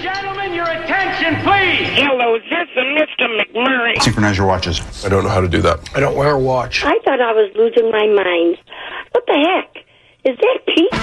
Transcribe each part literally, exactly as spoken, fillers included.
Gentlemen, your attention, please. Hello, this is Mister McMurray. Synchronize your watches. I don't know how to do that. I don't wear a watch. I thought I was losing my mind. What the heck? Is that Pete?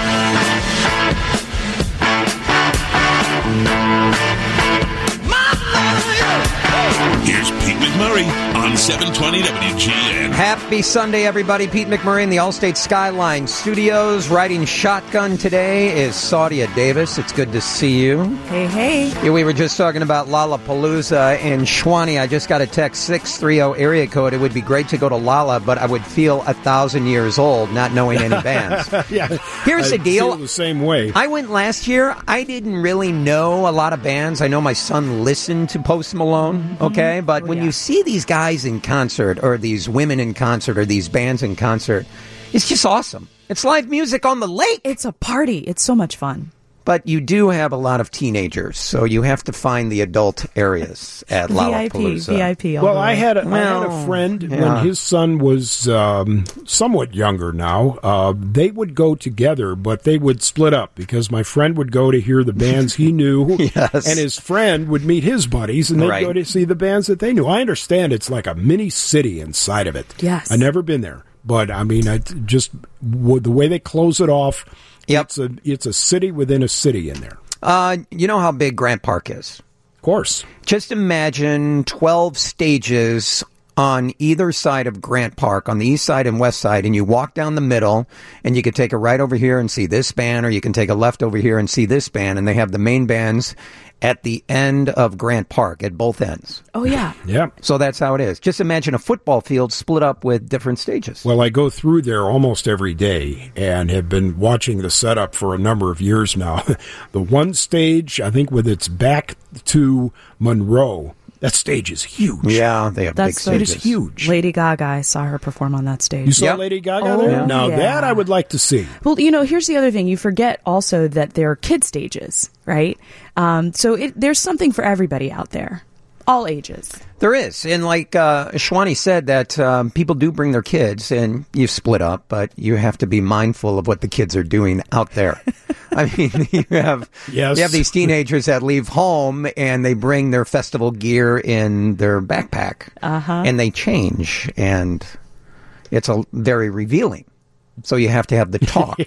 Here's Pete McMurray on seven twenty W G N. Happy Sunday, everybody. Pete McMurray in the Allstate Skyline Studios. Riding shotgun today is Saudia Davis. It's good to see you. Hey, hey. Yeah, we were just talking about Lollapalooza in Schwanee. I just got a text, six three zero area code. It would be great to go to Lolla, but I would feel a thousand years old not knowing any bands. Yeah, Here's I the deal. feel the same way. I went last year. I didn't really know a lot of bands. I know my son listened to Post Malone, okay? But Oh, when yeah. you see these guys in concert, or these women in concert, or these bands in concert, it's just awesome. It's live music on the lake. It's a party. It's so much fun. But you do have a lot of teenagers, so you have to find the adult areas at V I P, Lollapalooza. V I P. all Well, the I way. had a, I had Well, a friend yeah. when his son was um, somewhat younger now. Uh, they would go together, but they would split up because my friend would go to hear the bands he knew, Yes. and his friend would meet his buddies, and they'd Right. go to see the bands that they knew. I understand it's like a mini city inside of it. Yes. I've never been there, but I mean, I t- just w- the way they close it off. Yep. It's a it's a city within a city in there. Uh, you know how big Grant Park is? Of course. Just imagine twelve stages on either side of Grant Park, on the east side and west side, and you walk down the middle, and you can take a right over here and see this band, or you can take a left over here and see this band, and they have the main bands at the end of Grant Park, at both ends. Oh, yeah. Yeah. So that's how it is. Just imagine a football field split up with different stages. Well, I go through there almost every day and have been watching the setup for a number of years now. The one stage, I think, with its back to Monroe, that stage is huge. Yeah, they have That's big the- It stages. is huge. Lady Gaga, I saw her perform on that stage. You saw Yep. Lady Gaga Oh, there? yeah. Now, Yeah. that I would like to see. Well, you know, here's the other thing. You forget also that there are kid stages, right? Um, so it, there's something for everybody out there, all ages. There is. And like uh, Schwanee said, that um, people do bring their kids, and you split up, but you have to be mindful of what the kids are doing out there. I mean, you have Yes. you have these teenagers that leave home, and they bring their festival gear in their backpack, Uh-huh. and they change, and it's a very revealing. So you have to have the talk.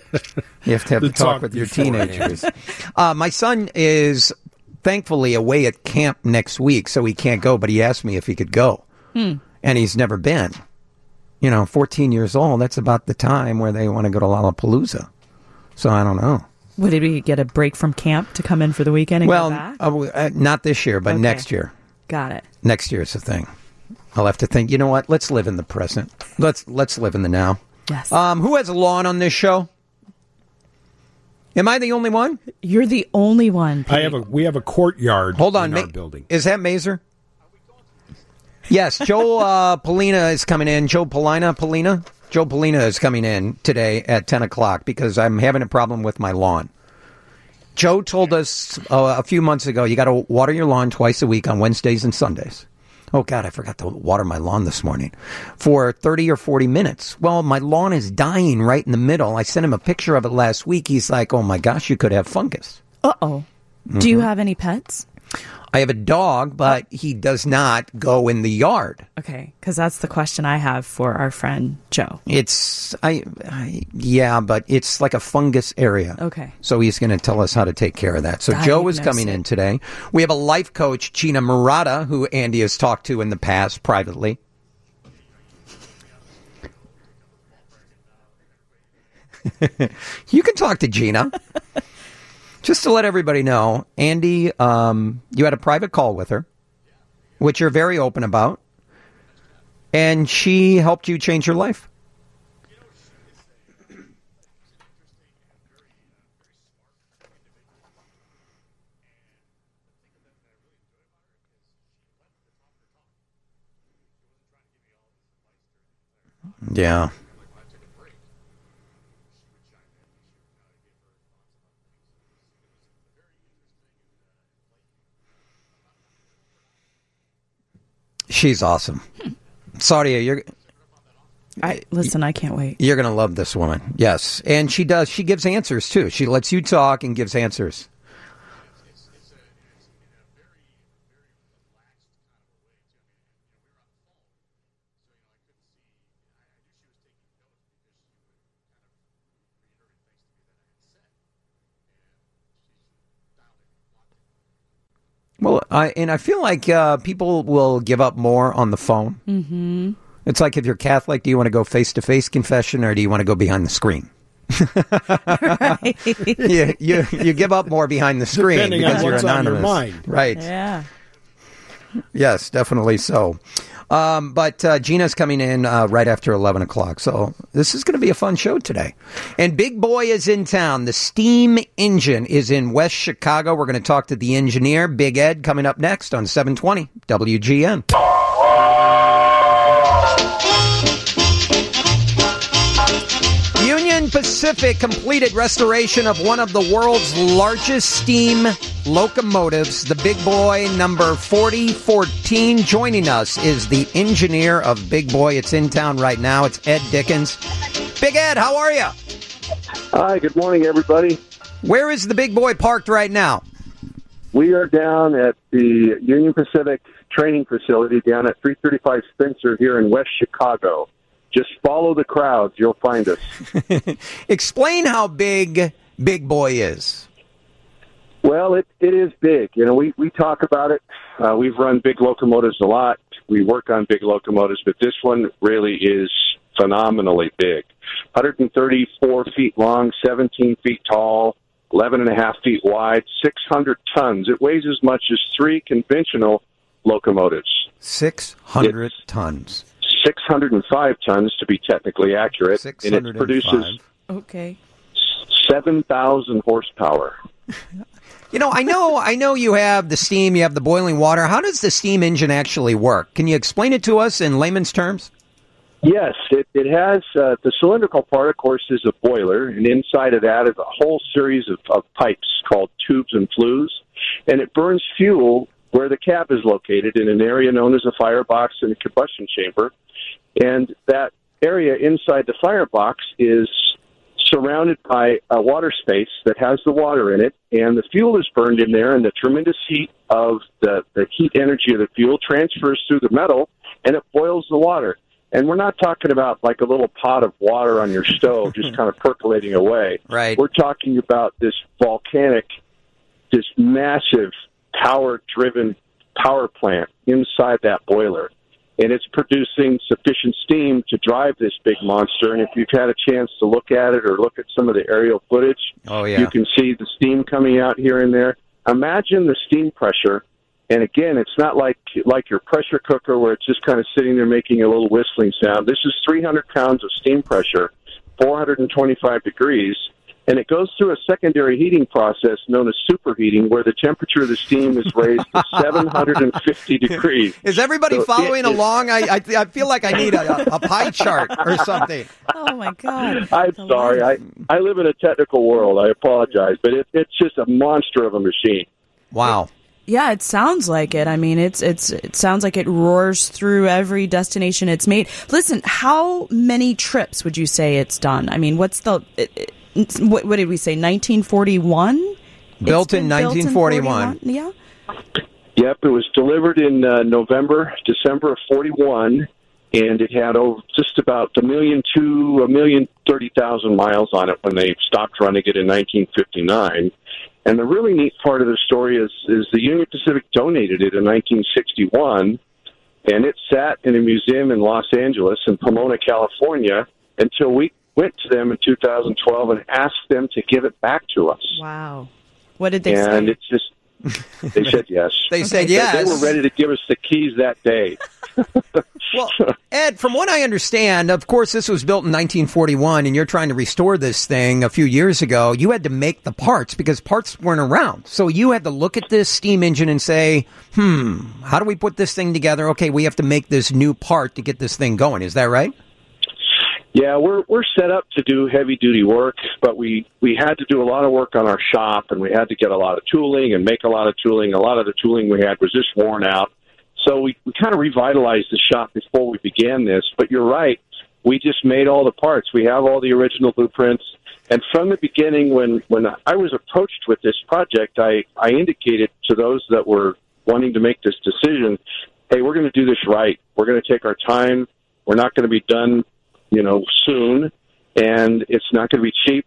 You have to have the, The talk, talk with your beforehand. teenagers. Uh, my son is thankfully away at camp next week, so he can't go, but he asked me if he could go. Hmm. And he's never been. You know, fourteen years old, that's about the time where they want to go to Lollapalooza. So I don't know. Would he get a break from camp to come in for the weekend and Well, go back? uh, uh, not this year, but Okay. next year. Got it. Next year's the thing. I'll have to think, you know what? Let's live in the present. Let's let's live in the now. Yes. Um, who has a lawn on this show? Am I the only one? You're the only one. I have a we have a courtyard Hold on, in our Ma- building. Is that Mazer? Yes, Joe uh, Polina is coming in. Joe Polina, Polina, Joe Polina is coming in today at ten o'clock because I'm having a problem with my lawn. Joe told us uh, a few months ago you got to water your lawn twice a week on Wednesdays and Sundays. Oh, God, I forgot to water my lawn this morning for thirty or forty minutes. Well, my lawn is dying right in the middle. I sent him a picture of it last week. He's like, oh, my gosh, you could have fungus. Uh-oh. Do you have any pets? I have a dog, but he does not go in the yard. Okay, because that's the question I have for our friend Joe. It's, I, I yeah, but it's like a fungus area. Okay. So he's going to tell us how to take care of that. So Joe is Diagnose coming it. in today. We have a life coach, Gina Murata, who Andy has talked to in the past privately. You can talk to Gina. Just to let everybody know, Andy, um, you had a private call with her, which you're very open about, and she helped you change your life. Yeah. She's awesome. Saudia, you're I listen, I can't wait. you're going to love this woman. Yes. And she does. She gives answers, too. She lets you talk and gives answers. I, and I feel like uh, people will give up more on the phone. Mm-hmm. It's like if you're Catholic, do you want to go face-to-face confession or do you want to go behind the screen? Right. you, you you give up more behind the screen Depending because on you're what's on your anonymous. mind. Right. Yeah. Yes, definitely so. Um, but uh, Gina's coming in uh, right after eleven o'clock. So this is going to be a fun show today. And Big Boy is in town. The steam engine is in West Chicago. We're going to talk to the engineer, Big Ed, coming up next on seven twenty W G N. Union Pacific completed restoration of one of the world's largest steam locomotives, the Big Boy number forty fourteen. Joining us is the engineer of Big Boy. It's in town right now. It's Ed Dickens. Big Ed, how are you? Hi, good morning, everybody. Where is the Big Boy parked right now? We are down at the Union Pacific training facility down at three thirty-five Spencer here in West Chicago. Just follow the crowds. You'll find us. Explain how big Big Boy is. Well, it, it is big. You know, we, we talk about it. Uh, we've run big locomotives a lot. We work on big locomotives, but this one really is phenomenally big. one hundred thirty-four feet long, seventeen feet tall, eleven and a half feet wide, six hundred tons. It weighs as much as three conventional locomotives. six hundred It's tons. six hundred five tons, to be technically accurate. And it produces Okay. seven thousand horsepower. You know, I know, I know you have the steam, you have the boiling water. How does the steam engine actually work? Can you explain it to us in layman's terms? Yes, it, it has, uh, the cylindrical part, of course, is a boiler, and inside of that is a whole series of, of pipes called tubes and flues, and it burns fuel where the cap is located in an area known as a firebox and a combustion chamber, and that area inside the firebox is surrounded by a water space that has the water in it, and the fuel is burned in there, and the tremendous heat of the, the heat energy of the fuel transfers through the metal, and it boils the water. And we're not talking about like a little pot of water on your stove just kind of percolating away. Right. We're talking about this volcanic, this massive power-driven power plant inside that boiler. And it's producing sufficient steam to drive this big monster. And if you've had a chance to look at it or look at some of the aerial footage, Oh, yeah. you can see the steam coming out here and there. Imagine the steam pressure. And again, it's not like like your pressure cooker where it's just kind of sitting there making a little whistling sound. This is three hundred pounds of steam pressure, four hundred twenty-five degrees, and it goes through a secondary heating process known as superheating, where the temperature of the steam is raised to seven hundred fifty degrees. Is everybody So following it is- along? I, I I feel like I need a, a pie chart or something. Oh my God. I'm The sorry. I, lights. I live in a technical world. I apologize, but it, it's just a monster of a machine. Wow. Yeah, it sounds like it. I mean, it's it's it sounds like it roars through every destination it's made. Listen, how many trips would you say it's done? I mean, what's the it, it, it's- what, what did we say? nineteen forty-one. Built in nineteen forty-one. Yeah. Yep, it was delivered in uh, November, December of forty-one, and it had over just about a million two, a million thirty thousand miles on it when they stopped running it in nineteen fifty-nine. And the really neat part of the story is, is the Union Pacific donated it in nineteen sixty-one, and it sat in a museum in Los Angeles in Pomona, California, until we went to them in two thousand twelve and asked them to give it back to us. Wow. What did they And say? it's just, they said yes. They said They- yes. They were ready to give us the keys that day. Well, Ed, from what I understand, of course, this was built in nineteen forty-one, and you're trying to restore this thing a few years ago. You had to make the parts because parts weren't around. So you had to look at this steam engine and say, hmm, how do we put this thing together? Okay, we have to make this new part to get this thing going. Is that right? Yeah, we're we're set up to do heavy duty work, but we we had to do a lot of work on our shop, and we had to get a lot of tooling and make a lot of tooling. A lot of the tooling we had was just worn out, so we we kind of revitalized the shop before we began this. But you're right, we just made all the parts. We have all the original blueprints, and from the beginning, when when I was approached with this project, I I indicated to those that were wanting to make this decision, hey, we're going to do this right. We're going to take our time. We're not going to be done, you know, soon, and it's not going to be cheap.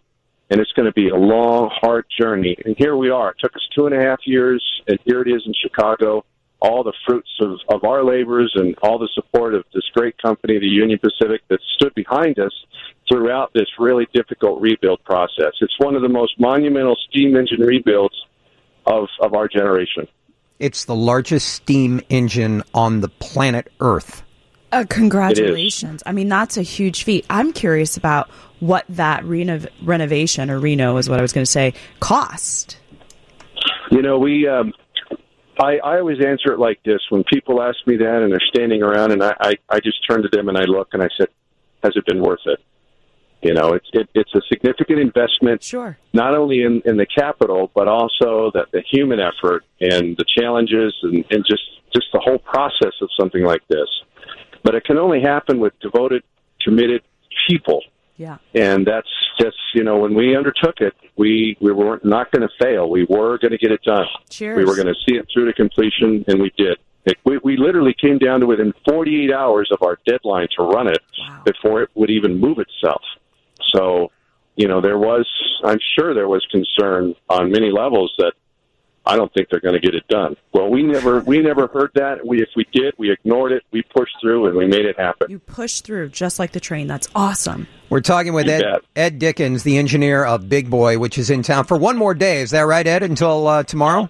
and it's going to be a long, hard journey. And here we are. It took us two and a half years, and here it is in Chicago. All the fruits of, of our labors and all the support of this great company, the Union Pacific, that stood behind us throughout this really difficult rebuild process. It's one of the most monumental steam engine rebuilds of, of our generation. It's the largest steam engine on the planet Earth. Uh, congratulations. I mean, that's a huge feat. I'm curious about what that renov- renovation, or reno is what I was going to say, cost. You know, we... Um, I, I always answer it like this. When people ask me that and they're standing around, and I, I, I just turn to them and I look and I said, has it been worth it? You know, it's it, it's a significant investment, sure, not only in, in the capital, but also the, the human effort and the challenges and, and just, just the whole process of something like this. But it can only happen with devoted, committed people. Yeah. And that's just, you know, when we undertook it, we, we were not going to fail. We were going to get it done. Cheers. We were going to see it through to completion, and we did. It, we, we literally came down to within forty-eight hours of our deadline to run it wow. before it would even move itself. So, you know, there was, I'm sure there was concern on many levels that I don't think they're going to get it done. Well, we never we never heard that. We If we did, we ignored it. We pushed through, and we made it happen. You pushed through, just like the train. That's awesome. We're talking with Ed, Ed Dickens, the engineer of Big Boy, which is in town for one more day. Is that right, Ed, until uh, tomorrow?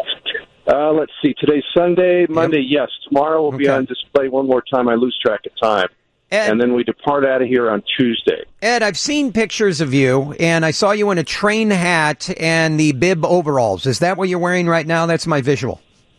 Uh, let's see. Today's Sunday. Monday, yep. Yes. Tomorrow will okay. be on display one more time. I lose track of time. Ed, and then we depart out of here on Tuesday. Ed, I've seen pictures of you, and I saw you in a train hat and the bib overalls. Is that what you're wearing right now? That's my visual.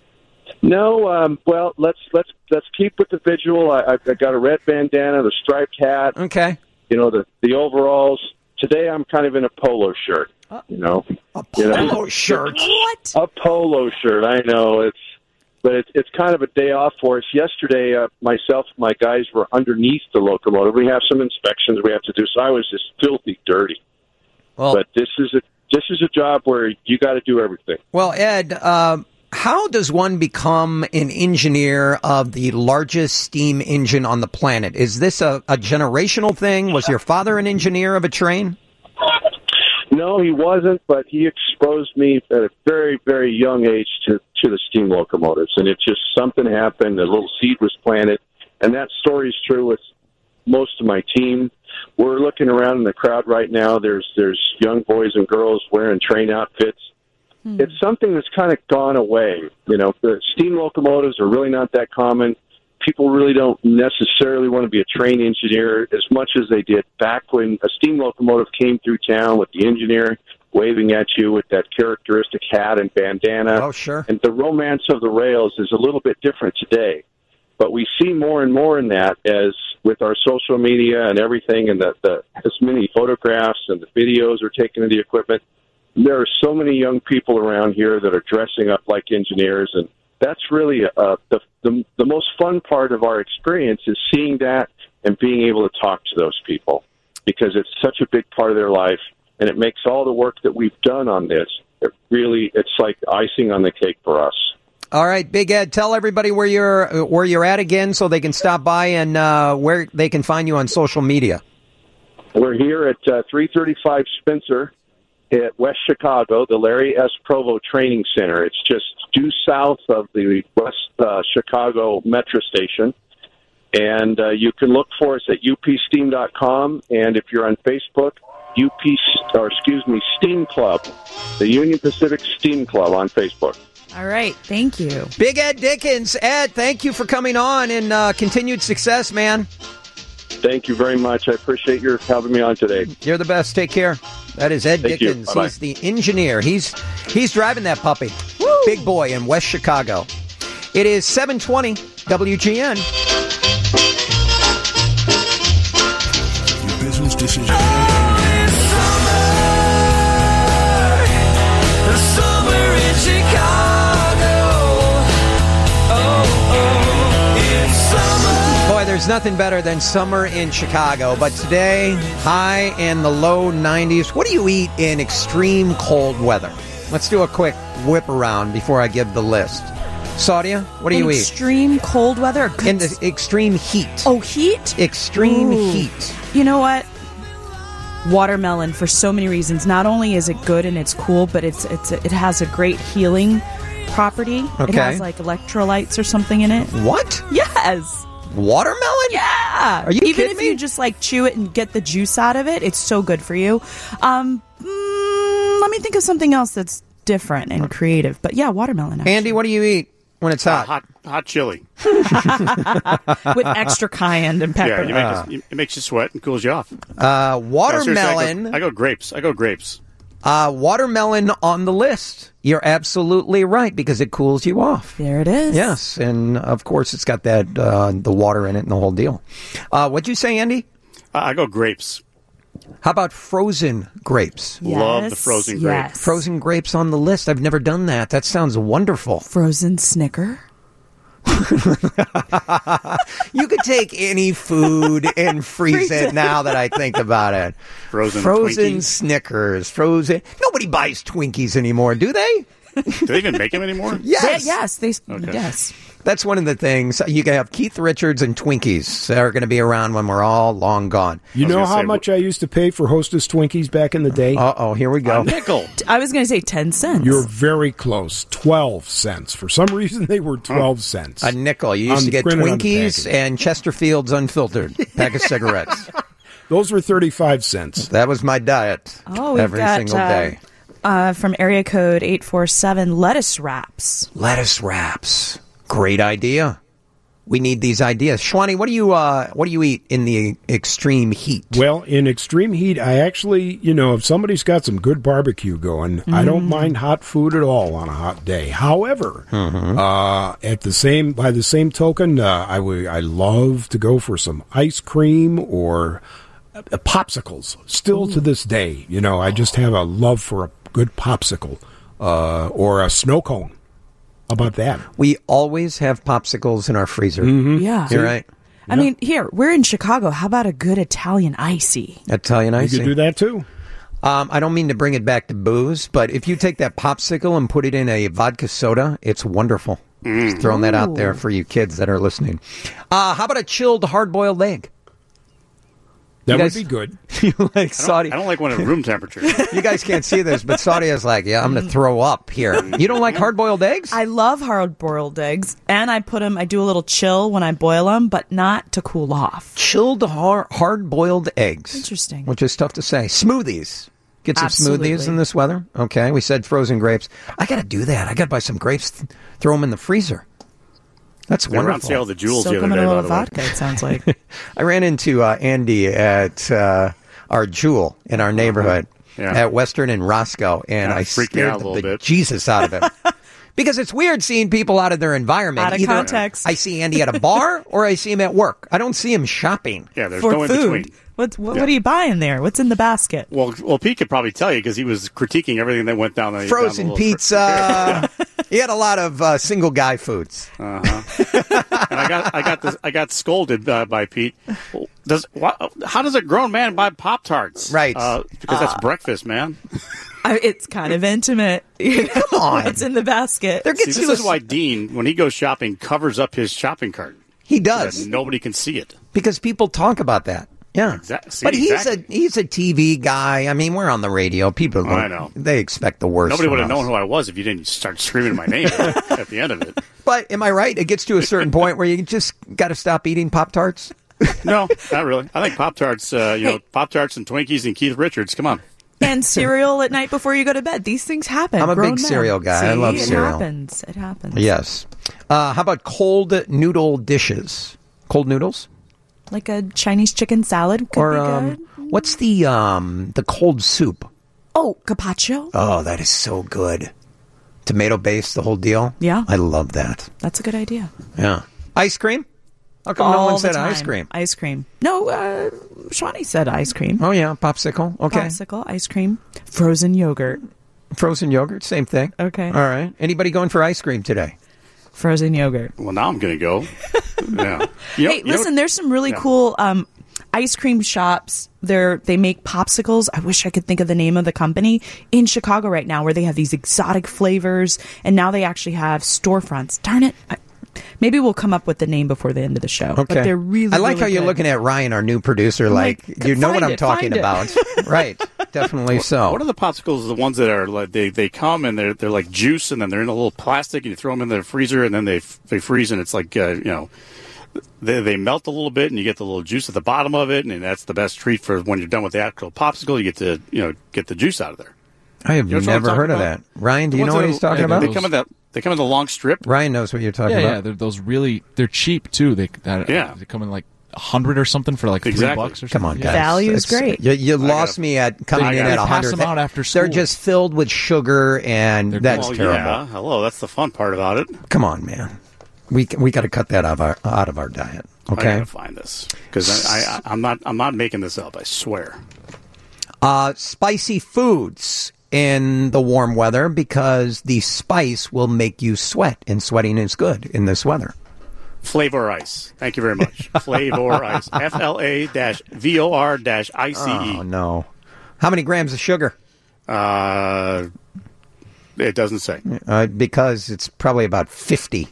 No, um, well, let's let's let's keep with the visual. I, I've got a red bandana, the striped hat. Okay. You know, the the overalls. Today, I'm kind of in a polo shirt. Uh, you know, a polo you know? shirt. What? A polo shirt. I know it's. But it's, it's kind of a day off for us. Yesterday, uh, myself and my guys were underneath the locomotive. We have some inspections we have to do, so I was just filthy dirty. Well, but this is a this is a job where you got to do everything. Well, Ed, uh, how does one become an engineer of the largest steam engine on the planet? Is this a, a generational thing? Was your father an engineer of a train? No, he wasn't, but he exposed me at a very, very young age to, to the steam locomotives. And it just, something happened, a little seed was planted. And that story is true with most of my team. We're looking around in the crowd right now. There's there's young boys and girls wearing train outfits. Hmm. It's something that's kind of gone away. You know, the steam locomotives are really not that common. People really don't necessarily want to be a train engineer as much as they did back when a steam locomotive came through town with the engineer waving at you with that characteristic hat and bandana. Oh, sure. And the romance of the rails is a little bit different today. But we see more and more in that as with our social media and everything, and the, the as many photographs and the videos are taken of the equipment. There are so many young people around here that are dressing up like engineers, and that's really uh, the, the the most fun part of our experience is seeing that and being able to talk to those people, because it's such a big part of their life, and it makes all the work that we've done on this, it really, it's like icing on the cake for us. All right, Big Ed, tell everybody where you're where you're at again so they can stop by and uh, where they can find you on social media. We're here at uh, three thirty-five Spencer at West Chicago, the Larry S. Provo Training Center. It's just due south of the West uh, Chicago Metro Station. And uh, you can look for us at U P steam dot com. And if you're on Facebook, U P, or excuse me, Steam Club, the Union Pacific Steam Club on Facebook. All right. Thank you. Big Ed Dickens. Ed, thank you for coming on, and uh, continued success, man. Thank you very much. I appreciate your having me on today. You're the best. Take care. That is Ed Thank Dickens. He's the engineer. He's he's driving that puppy. Woo! Big Boy in West Chicago. It is seven twenty W G N. Your business decision. Oh, it's summer. The summer in Chicago. Oh, oh, it's summer. Boy, there's nothing better than summer in Chicago. But today, high in the low nineties. What do you eat in extreme cold weather? Let's do a quick whip around before I give the list. Saudia, what do in you eat? Extreme cold weather? Good. In the extreme heat. Oh, heat? Extreme Ooh. heat. You know what? watermelon for so many reasons. Not only is it good and it's cool, but it's it's it has a great healing property. It Okay. has like electrolytes or something in it. What? Yes. Watermelon? Yeah. Are you Even kidding if me? you just like chew it and get the juice out of it, it's so good for you. Um, mm, let me think of something else that's different and creative. But yeah, watermelon. Actually. Andy, what do you eat when it's Uh, hot? hot, hot chili. With extra cayenne and pepper. Yeah, you make you, it makes you sweat and cools you off. Uh, No, seriously, I go- watermelon. I go grapes. I go grapes. Uh, watermelon on the list. You're absolutely right because it cools you off. There it is. Yes, and of course it's got that uh, the water in it and the whole deal. Uh, what'd you say, Andy? Uh, I go grapes. How about frozen grapes? Yes, Love the frozen grape. yes. Frozen grapes on the list. I've never done that. That sounds wonderful. Frozen Snicker. You could take any food and freeze it now that I think about it. Frozen Frozen Twinkies. Snickers. Frozen. Nobody buys Twinkies anymore, do they? Do they even make them anymore? Yes. They- yes. They. Okay. Yes. That's one of the things. You can have Keith Richards and Twinkies that are going to be around when we're all long gone. You I was know gonna how say, much I used to pay for Hostess Twinkies back in the day? Uh oh, here we go. A nickel. I was going to say ten cents. You're very close. twelve cents. For some reason, they were twelve cents. A nickel. You used On- to get printed on the Twinkies package. and Chesterfields unfiltered pack of cigarettes. Those were thirty-five cents. That was my diet Oh, we've every got, single uh, day. Uh, from area code eight four seven, lettuce wraps. Lettuce wraps. Great idea. We need these ideas. Shwani, what do you uh, what do you eat in the extreme heat? Well, in extreme heat, I actually, you know, if somebody's got some good barbecue going, I don't mind hot food at all on a hot day. However, uh, at the same by the same token, uh, I would I love to go for some ice cream or uh, popsicles. Still to this day, you know, I just have a love for a good popsicle uh, or a snow cone. How about that? We always have popsicles in our freezer. Yeah. You're right. I mean, here, we're in Chicago. How about a good Italian icy? Italian You icy. could do that too. Um, I don't mean to bring it back to booze, but if you take that popsicle and put it in a vodka soda, it's wonderful. Just throwing that out there for you kids that are listening. Uh, how about a chilled hard-boiled egg? That You would guys- be good. You like I don't, Saudi? I don't like one at room temperature. You guys can't see this, but Saudi is like, yeah, I'm going to throw up here. You don't like hard-boiled eggs? I love hard-boiled eggs, and I put them, I do a little chill when I boil them, but not to cool off. Chilled har- hard-boiled eggs. Interesting. Which is tough to say. Smoothies. Get some Absolutely. smoothies in this weather. Okay, we said frozen grapes. I got to do that. I got to buy some grapes, th- throw them in the freezer. That's They were on wonderful. sale at the Jewels Soak the other them in day, a by little the way. vodka, it sounds like. I ran into uh, Andy at uh, our Jewel in our neighborhood Yeah. at Western and Roscoe, and Yeah, I freaked me scared out a the little bit. Jesus out of him. Because it's weird seeing people out of their environment. Out of Either context. I see Andy at a bar or I see him at work. I don't see him shopping. Yeah, there's For no in food. between. What's, what, Yeah. what are you buying there? What's in the basket? Well, well, Pete could probably tell you because he was critiquing everything that went down the Frozen down the little fr- pizza. He had a lot of uh, single guy foods. And I got, I got, this, I got scolded uh, by Pete. Well, Does what, how does a grown man buy Pop Tarts? Right. uh, because that's breakfast, man. I, it's kind of intimate. Come on. What's in the basket? There See, gets this you a- is why Dean, when he goes shopping, covers up his shopping cart. he So does. that nobody can see it. Because people talk about that. Yeah. Exact- see, but he's exactly. a he's a T V guy. I mean, we're on the radio. People don't, I know. they expect the worst. Nobody from would have us. known who I was if you didn't start screaming my name at the end of it. But am I right? It gets to a certain point where you just got to stop eating Pop-Tarts. No, not really. I think Pop Tarts, uh, you know, Hey. Pop Tarts and Twinkies and Keith Richards. Come on. And cereal at night before you go to bed. These things happen. I'm a Grown big men. cereal guy. I See, love it cereal. happens. It happens. Yes. Uh, how about cold noodle dishes? Cold noodles? Like a Chinese chicken salad could Or be um, good. what's the um, the cold soup? Oh, carpaccio. Oh, that is so good. Tomato based, the whole deal. Yeah. I love that. That's a good idea. Yeah. Ice cream? How come no All one the said time. ice cream? Ice cream. No, uh, Shwani said ice cream. Oh yeah, popsicle. Okay. Popsicle, ice cream, frozen yogurt. Frozen yogurt, same thing. Okay. All right. Anybody going for ice cream today? Frozen yogurt. Well, now I'm going to go. Yeah. You know- Hey, you know- listen, there's some really Yeah. cool um, ice cream shops. They're, they make popsicles. I wish I could think of the name of the company in Chicago right now where they have these exotic flavors, and now they actually have storefronts. Darn it. I, Maybe we'll come up with the name before the end of the show. Okay. But they're really, I like really how you're good. looking at Ryan, our new producer, like, like, you know what find I'm it, talking find it. about. Right. Definitely so. What are the popsicles? The ones that are like they, they come and they're they're like juice, and then they're in a little plastic, and you throw them in the freezer, and then they they freeze, and it's like uh, you know they they melt a little bit, and you get the little juice at the bottom of it, and that's the best treat for when you're done with the actual popsicle. You get to you know get the juice out of there. I have You know what I'm never heard of talking that. Ryan, do The you ones know what that- he's talking yeah, about? They come in that they come in the long strip. Ryan knows what you're talking Yeah, yeah. about. They're those really. They're cheap too. They that, Yeah. They come in like a hundred or something for like three Exactly. bucks or something. Come on, Yeah. guys. Value's It's- great. You, you I lost gotta- me at coming I in gotta at a pass hundred. them out after They're school. just filled with sugar, and They're that's Well, terrible. yeah, hello, that's the fun part about it. Come on, man. We we got to cut that out of our out of our diet. I Okay. gotta find this because I, I I'm not I'm not making this up. I swear. Uh, spicy foods in the warm weather because the spice will make you sweat, and sweating is good in this weather. Flavor Ice. Thank you very much. Flavor Ice. F L A dash V O R dash I C E. Oh no! How many grams of sugar? Uh, it doesn't say. Uh, because it's probably about fifty.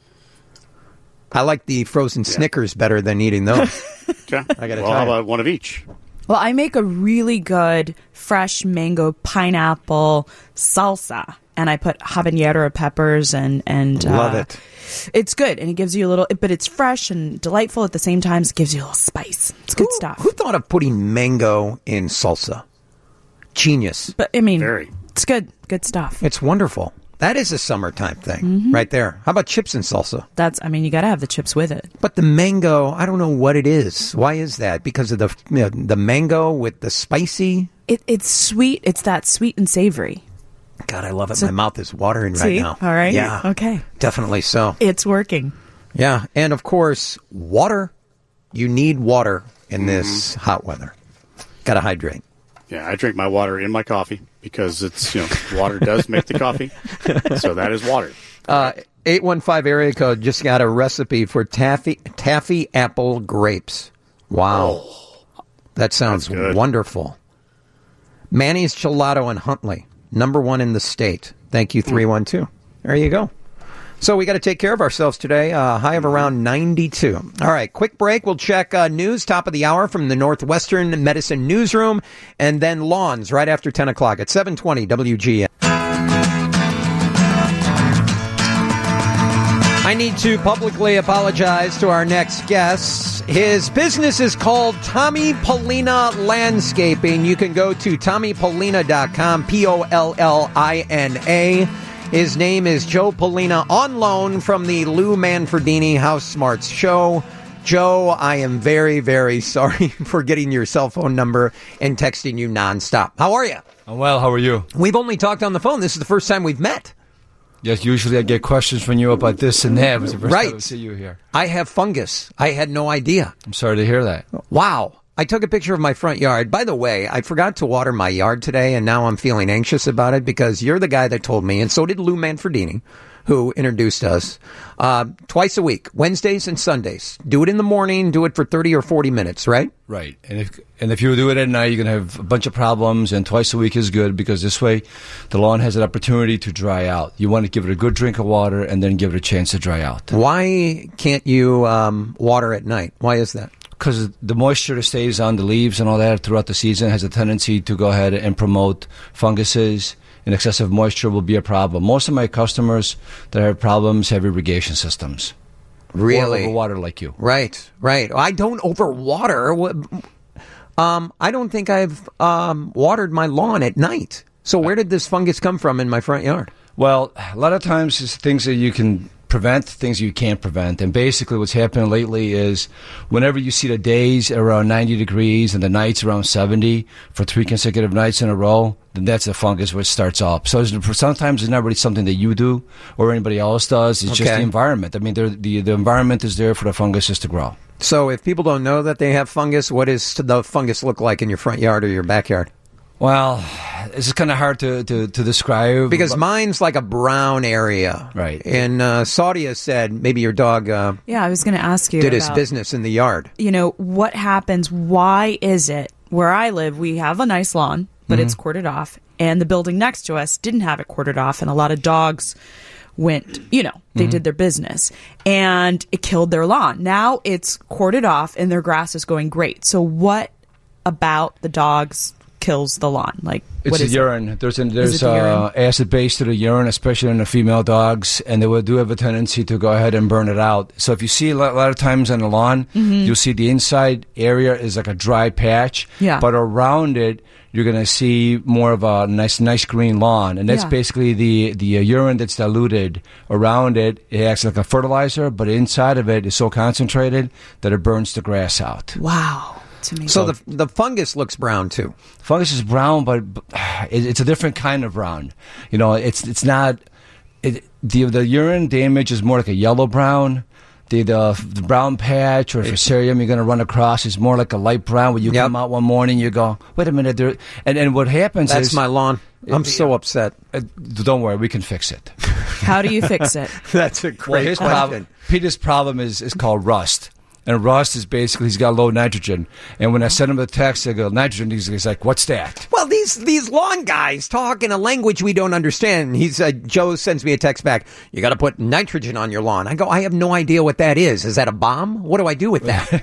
I like the frozen Snickers better than eating those. Okay. I gotta well, tell how you. about one of each? Well, I make a really good fresh mango pineapple salsa, and I put habanero peppers and and Love uh, it. It's good, and it gives you a little, but it's fresh and delightful at the same time. It gives you a little spice. It's good Who- stuff. Who thought of putting mango in salsa? Genius. But I mean, Very. it's good, good stuff. It's wonderful. That is a summertime thing, Mm-hmm. right there. How about chips and salsa? That's, I mean, you got to have the chips with it. But the mango, I don't know what it is. Why is that? Because of the you know, the mango with the spicy. It it's sweet. It's that sweet and savory. God, I love it. So- My mouth is watering right See? now. All right. Yeah. Okay. Definitely so. It's working. Yeah, and of course, water. You need water in this hot weather. Got to hydrate. Yeah, I drink my water in my coffee because it's you know water does make the coffee, so that is water. Uh, eight one five area code just got a recipe for taffy taffy apple grapes. Wow. That sounds That's good. wonderful. Manny's Gelato in Huntley, number one in the state. Thank you, three one two. There you go. So we got to take care of ourselves today. Uh, high of around ninety-two. All right, quick break. We'll check uh, news, top of the hour from the Northwestern Medicine Newsroom, and then Lawns right after ten o'clock at seven twenty W G N. I need to publicly apologize to our next guest. His business is called Tommy Polina Landscaping. You can go to tommy polina dot com, P O L L I N A. His name is Joe Polina, on loan from the Lou Manfredini House Smarts show. Joe, I am very, very sorry for getting your cell phone number and texting you nonstop. How are you? I'm well. How are you? We've only talked on the phone. This is the first time we've met. Yes, usually I get questions from you about this and that. It's the first Right. time I see you here. I have fungus. I had no idea. I'm sorry to hear that. Wow. I took a picture of my front yard. By the way, I forgot to water my yard today, and now I'm feeling anxious about it because you're the guy that told me, and so did Lou Manfredini, who introduced us, uh, twice a week, Wednesdays and Sundays. Do it in the morning, do it for thirty or forty minutes, right? Right. And if and if you do it at night, you're going to have a bunch of problems, and twice a week is good because this way the lawn has an opportunity to dry out. You want to give it a good drink of water and then give it a chance to dry out. Why can't you um, water at night? Why is that? Because the moisture that stays on the leaves and all that throughout the season has a tendency to go ahead and promote funguses, and excessive moisture will be a problem. Most of my customers that have problems have irrigation systems. Really? Or overwater like you. Right, right. I don't overwater. Um, I don't think I've um, watered my lawn at night. So where did this fungus come from in my front yard? Well, a lot of times it's things that you can prevent, things you can't prevent. And basically what's happening lately is whenever you see the days around ninety degrees and the nights around seventy for three consecutive nights in a row, then that's the fungus which starts up. So it's- sometimes it's not really something that you do or anybody else does. It's just Okay. the environment. I mean, they're- the, the environment is there for the funguses to grow. So if people don't know that they have fungus, what does the fungus look like in your front yard or your backyard? Well, it's kind of hard to, to, to describe. Because but- mine's like a brown area. Right. And uh, Saudia said maybe your dog uh, Yeah, I was going to ask you did his about, business in the yard. you know, what happens? Why is it where I live, we have a nice lawn, but Mm-hmm. it's corded off, and the building next to us didn't have it corded off, and a lot of dogs went, you know, they Mm-hmm. did their business and it killed their lawn. Now it's corded off and their grass is going great. So what about the dogs kills the lawn? Like, It's what the is it? urine. There's an, Is there's it the urine? uh, acid base to the urine, especially in the female dogs, and they will do have a tendency to go ahead and burn it out. So if you see a lot, a lot of times on the lawn, Mhm. you'll see the inside area is like a dry patch, Yeah. but around it you're going to see more of a nice, nice green lawn, and that's Yeah. basically the the uh, urine that's diluted around it. It acts like a fertilizer, but inside of it is so concentrated that it burns the grass out. Wow. It's amazing. So the the fungus looks brown too. Fungus is brown, but but it, it's a different kind of brown. You know, it's it's not. It, the the urine damage is more like a yellow brown. The the, the brown patch or fusarium you're going to run across is more like a light brown. When you come out one morning, you go, wait a minute, there, and and what happens That's is my lawn. I'm so upset. Uh, don't worry, we can fix it. How do you fix it? That's a Well, great his question. problem, Peter's problem is, is called rust. And rust is basically, he's got low nitrogen. And when I send him a text, I go, nitrogen, he's, he's like, what's that? Well, these these lawn guys talk in a language we don't understand. He's uh, Joe sends me a text back. You got to put nitrogen on your lawn. I go, I have no idea what that is. Is that a bomb? What do I do with that?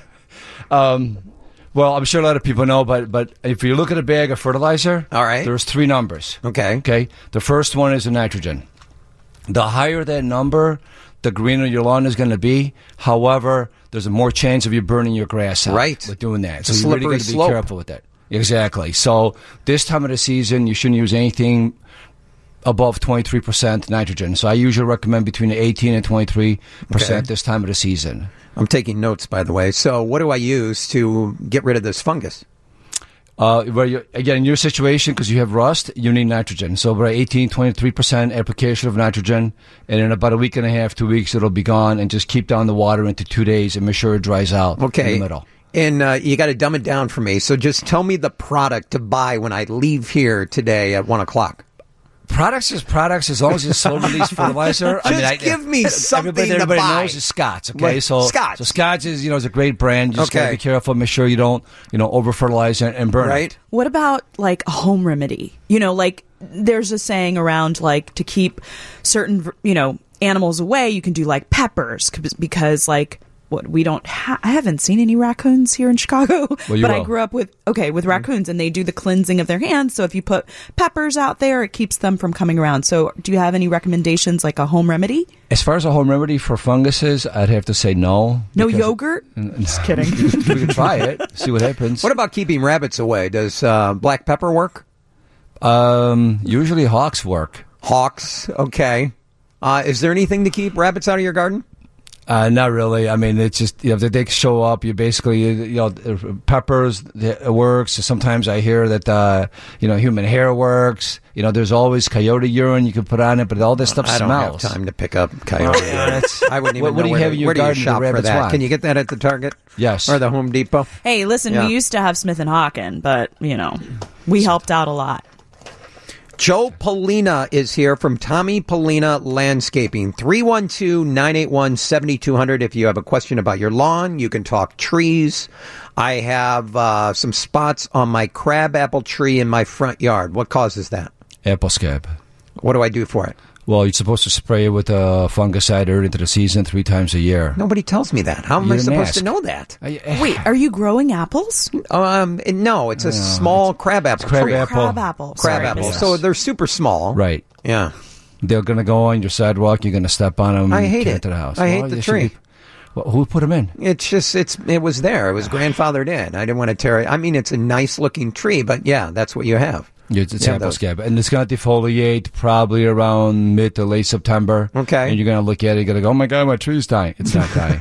um, well, I'm sure a lot of people know, but but if you look at a bag of fertilizer, all right, there's three numbers. Okay. Okay. The first one is the nitrogen. The higher that number, the greener your lawn is going to be. However, there's a more chance of you burning your grass out Right. with doing that. It's a So you really slippery got to be slope. careful with that. Exactly. So this time of the season, you shouldn't use anything above twenty-three percent nitrogen. So I usually recommend between eighteen and twenty-three percent Okay. this time of the season. I'm taking notes, by the way. So what do I use to get rid of this fungus? Uh, where you, again, in your situation, because you have rust, you need nitrogen. So about eighteen, twenty-three percent application of nitrogen, and in about a week and a half, two weeks, it'll be gone. And just keep down the water into two days and make sure it dries out Okay. in the middle. And uh, you got to dumb it down for me. So just tell me the product to buy when I leave here today at one o'clock. Products is products as long as it's slow release fertilizer. I Just mean, I, give me something everybody, to everybody buy. knows is Scott's. Okay, What- so Scotch. So Scotch is you know is a great brand. You just gotta Okay. be careful. Make sure you don't you know over fertilize and, and burn Right. it. What about like a home remedy? You know, like there's a saying around like to keep certain, you know, animals away, you can do like peppers c- because like what we don't ha- I haven't seen any raccoons here in Chicago, Well, you but I will. grew up with okay, with raccoons and they do the cleansing of their hands, so if you put peppers out there, it keeps them from coming around. So, do you have any recommendations like a home remedy? As far as a home remedy for funguses, I'd have to say no. No because- yogurt? Just kidding. we can try it, see what happens. What about keeping rabbits away? Does uh, black pepper work? Um, usually hawks work. Hawks, okay. Uh, is there anything to keep rabbits out of your garden? Uh, not really. I mean, it's just, you know, if they show up, you basically, you know, peppers it works. Sometimes I hear that, uh, you know, human hair works. You know, there's always coyote urine you can put on it, but all this stuff I don't smells. have time to pick up coyote. urine. I wouldn't even What- what know do you where have to- in your where do you garden the shop for rabbits that? want? Can you get that at the Target? Yes. Or the Home Depot? Hey, listen, Yeah. we used to have Smith and Hawken, but, you know, we helped out a lot. Joe Polina is here from Tommy Polina Landscaping. three one two, nine eight one, seven two zero zero. If you have a question about your lawn, you can talk trees. I have uh, some spots on my crabapple tree in my front yard. What causes that? Apple scab. What do I do for it? Well, you're supposed to spray it with a fungicide early into the season three times a year. Nobody tells me that. How am You I didn't supposed ask. to know that? Wait, are you growing apples? Um, no, it's a small crabapple crab tree. apple. Crab apple. Sorry, Crabapple. Mister So they're super small. Right. Yeah. They're going to go on your sidewalk. You're going to step on them. I and hate get it. To the house. I hate Well, the you should tree. be- Well, who put them in? It's just it's it was there. It was grandfathered in. I didn't want to tear it. I mean, it's a nice looking tree, but yeah, that's what you have. Yeah, it's it's Yeah, apple those- scab, and it's going to defoliate probably around mid to late September. Okay. and you're going to look at it, you're going to go, "Oh my god, my tree's dying." It's not dying.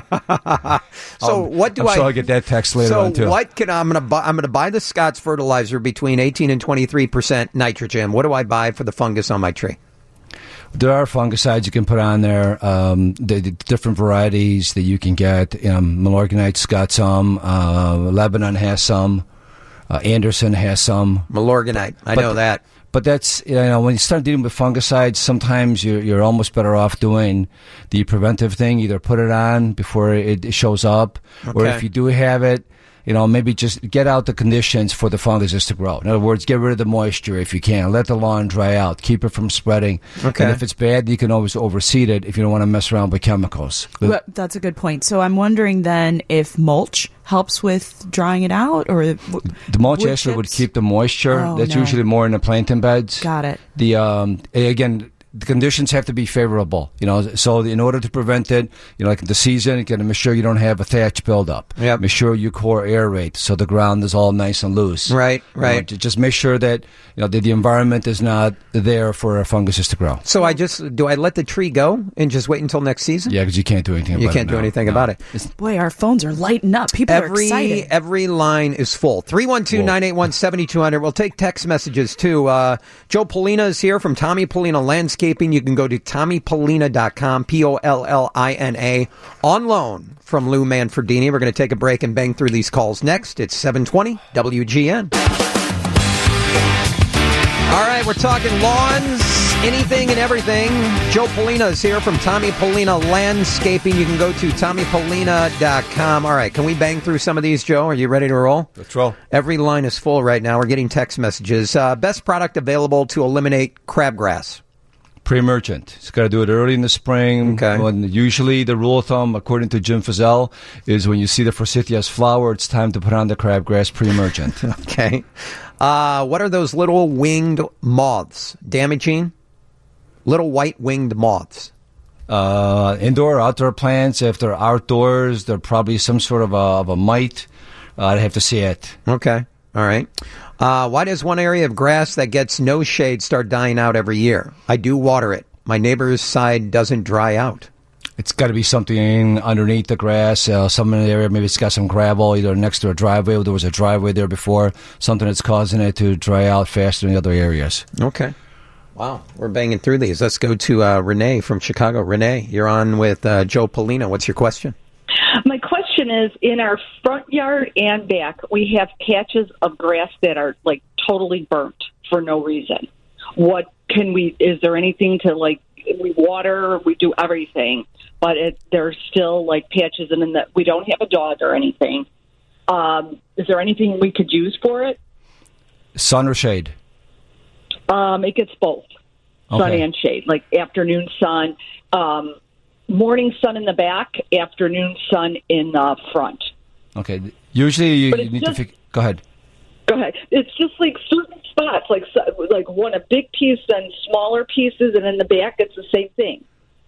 So Um, what do I'm I? sure I'll get that text later so on too. what can I'm going to buy? I'm going to buy the Scott's fertilizer between eighteen and twenty-three percent nitrogen. What do I buy for the fungus on my tree? There are fungicides you can put on there. Um, the, the different varieties that you can get. Um, Milorganite's got some. Uh, Lebanon has some. Uh, Anderson has some. Milorganite. I But- know that. But that's, you know, when you start dealing with fungicides, sometimes you're, you're almost better off doing the preventive thing. Either put it on before it shows up, or Okay. if you do have it you know, maybe just get out the conditions for the funguses to grow. In other words, get rid of the moisture if you can. Let the lawn dry out. Keep it from spreading. Okay. And if it's bad, you can always overseed it if you don't want to mess around with chemicals. Well, that's a good point. So I'm wondering then if mulch helps with drying it out, or the mulch wood actually would chips? keep the moisture. Oh, That's no. usually more in the plantain beds. Got it. The um, again, the conditions have to be favorable. You know, so in order to prevent it, you know, like the season, you got to make sure you don't have a thatch buildup. Yep. Make sure you core aerate so the ground is all nice and loose. Right, You know, right. ju- just make sure that you know that the environment is not there for funguses to grow. So I just do I let the tree go and just wait until next season? Yeah, because you can't do anything. You about can't it do now. anything No. about it. Boy, our phones are lighting up. People are Every excited. every line is full. three one two, nine eight one, seven two zero zero. We'll take text messages too. Uh, Joe Polina is here from Tommy Polina Landscaping. You can go to tommy polina dot com, P O L L I N A, on loan from Lou Manfredini. We're going to take a break and bang through these calls next. It's seven twenty W G N. All right, we're talking lawns, anything and everything. Joe Polina is here from Tommy Polina Landscaping. You can go to tommy polina dot com. All right, can we bang through some of these, Joe? Are you ready to roll? Let's roll. Every line is full right now. We're getting text messages. Uh, best product available to eliminate crabgrass. Pre-emergent. It's got to do it early in the spring. Okay. When usually the rule of thumb, according to Jim Fazell, is when you see the forsythias flower, it's time to put on the crabgrass pre-emergent. Okay. Uh, what are those little winged moths? Damaging? Little white winged moths. Uh, indoor, outdoor plants, if they're outdoors, they're probably some sort of a, of a mite. Uh, I'd have to see it. Okay. All right. Uh, why does one area of grass that gets no shade start dying out every year? I do water it. My neighbor's side doesn't dry out. It's got to be something underneath the grass. Uh, some in the area, maybe it's got some gravel, either next to a driveway. There was a driveway there before. Something that's causing it to dry out faster than the other areas. Okay. Wow. We're banging through these. Let's go to uh, Renee from Chicago. Renee, you're on with uh, Joe Polina. What's your question? My question is, in our front yard and back, we have patches of grass that are like totally burnt for no reason. What can we, is there anything to like, we water, we do everything, but it, there's still like patches and in that we don't have a dog or anything. Um, is there anything we could use for it? Sun or shade? Um, it gets both, sun Okay. and shade, like afternoon sun, um, morning sun in the back, afternoon sun in the front. Okay. Usually you, But you it's need just- to fig- go ahead. Go ahead. It's just like certain spots, like so- like one a big piece, then smaller pieces, and in the back it's the same thing.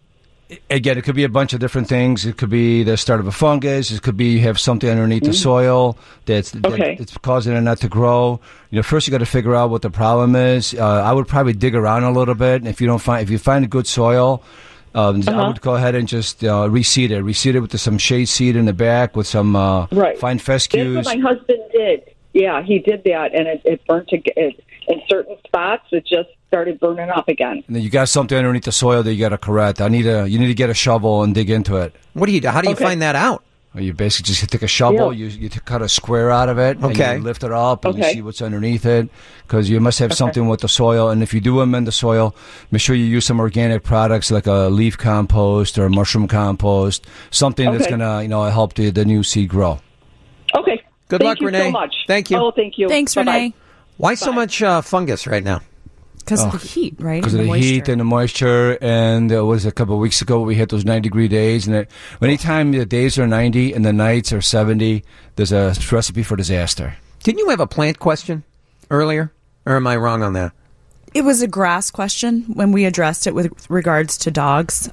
Again, it could be a bunch of different things. It could be the start of a fungus. It could be you have something underneath the soil that's Okay. that it's causing it not to grow. You know, first you got to figure out what the problem is. Uh, I would probably dig around a little bit. And if you don't find, if you find a good soil, um, I Uh-huh. would go ahead and just uh, reseed it. Reseed it with some shade seed in the back with some uh, Right. fine That's fescues. what my husband did. Yeah, he did that, and it, it burnt to, it, in certain spots. It just started burning up again. And then you got something underneath the soil that you got to correct. I need a, you need to get a shovel and dig into it. What do you do? How do you Okay. find that out? Well, you basically just take a shovel, Yeah. you you t- cut a square out of it, Okay. and you lift it up, and you Okay. see what's underneath it, because you must have something with the soil. And if you do amend the soil, make sure you use some organic products like a leaf compost or mushroom compost, something that's Okay. gonna you know help the the new seed grow. Okay. Good thank luck, you Renee. so much. Thank you. Oh, thank you. Thanks, Bye-bye. Renee. Why so much uh, fungus right now? Because Oh. of the heat, right? Because of And the moisture. heat and the moisture, and uh, was a couple of weeks ago we had those ninety degree days, and it, anytime the days are ninety and the nights are seventy, there's a recipe for disaster. Didn't you have a plant question earlier? Or am I wrong on that? It was a grass question when we addressed it with regards to dogs.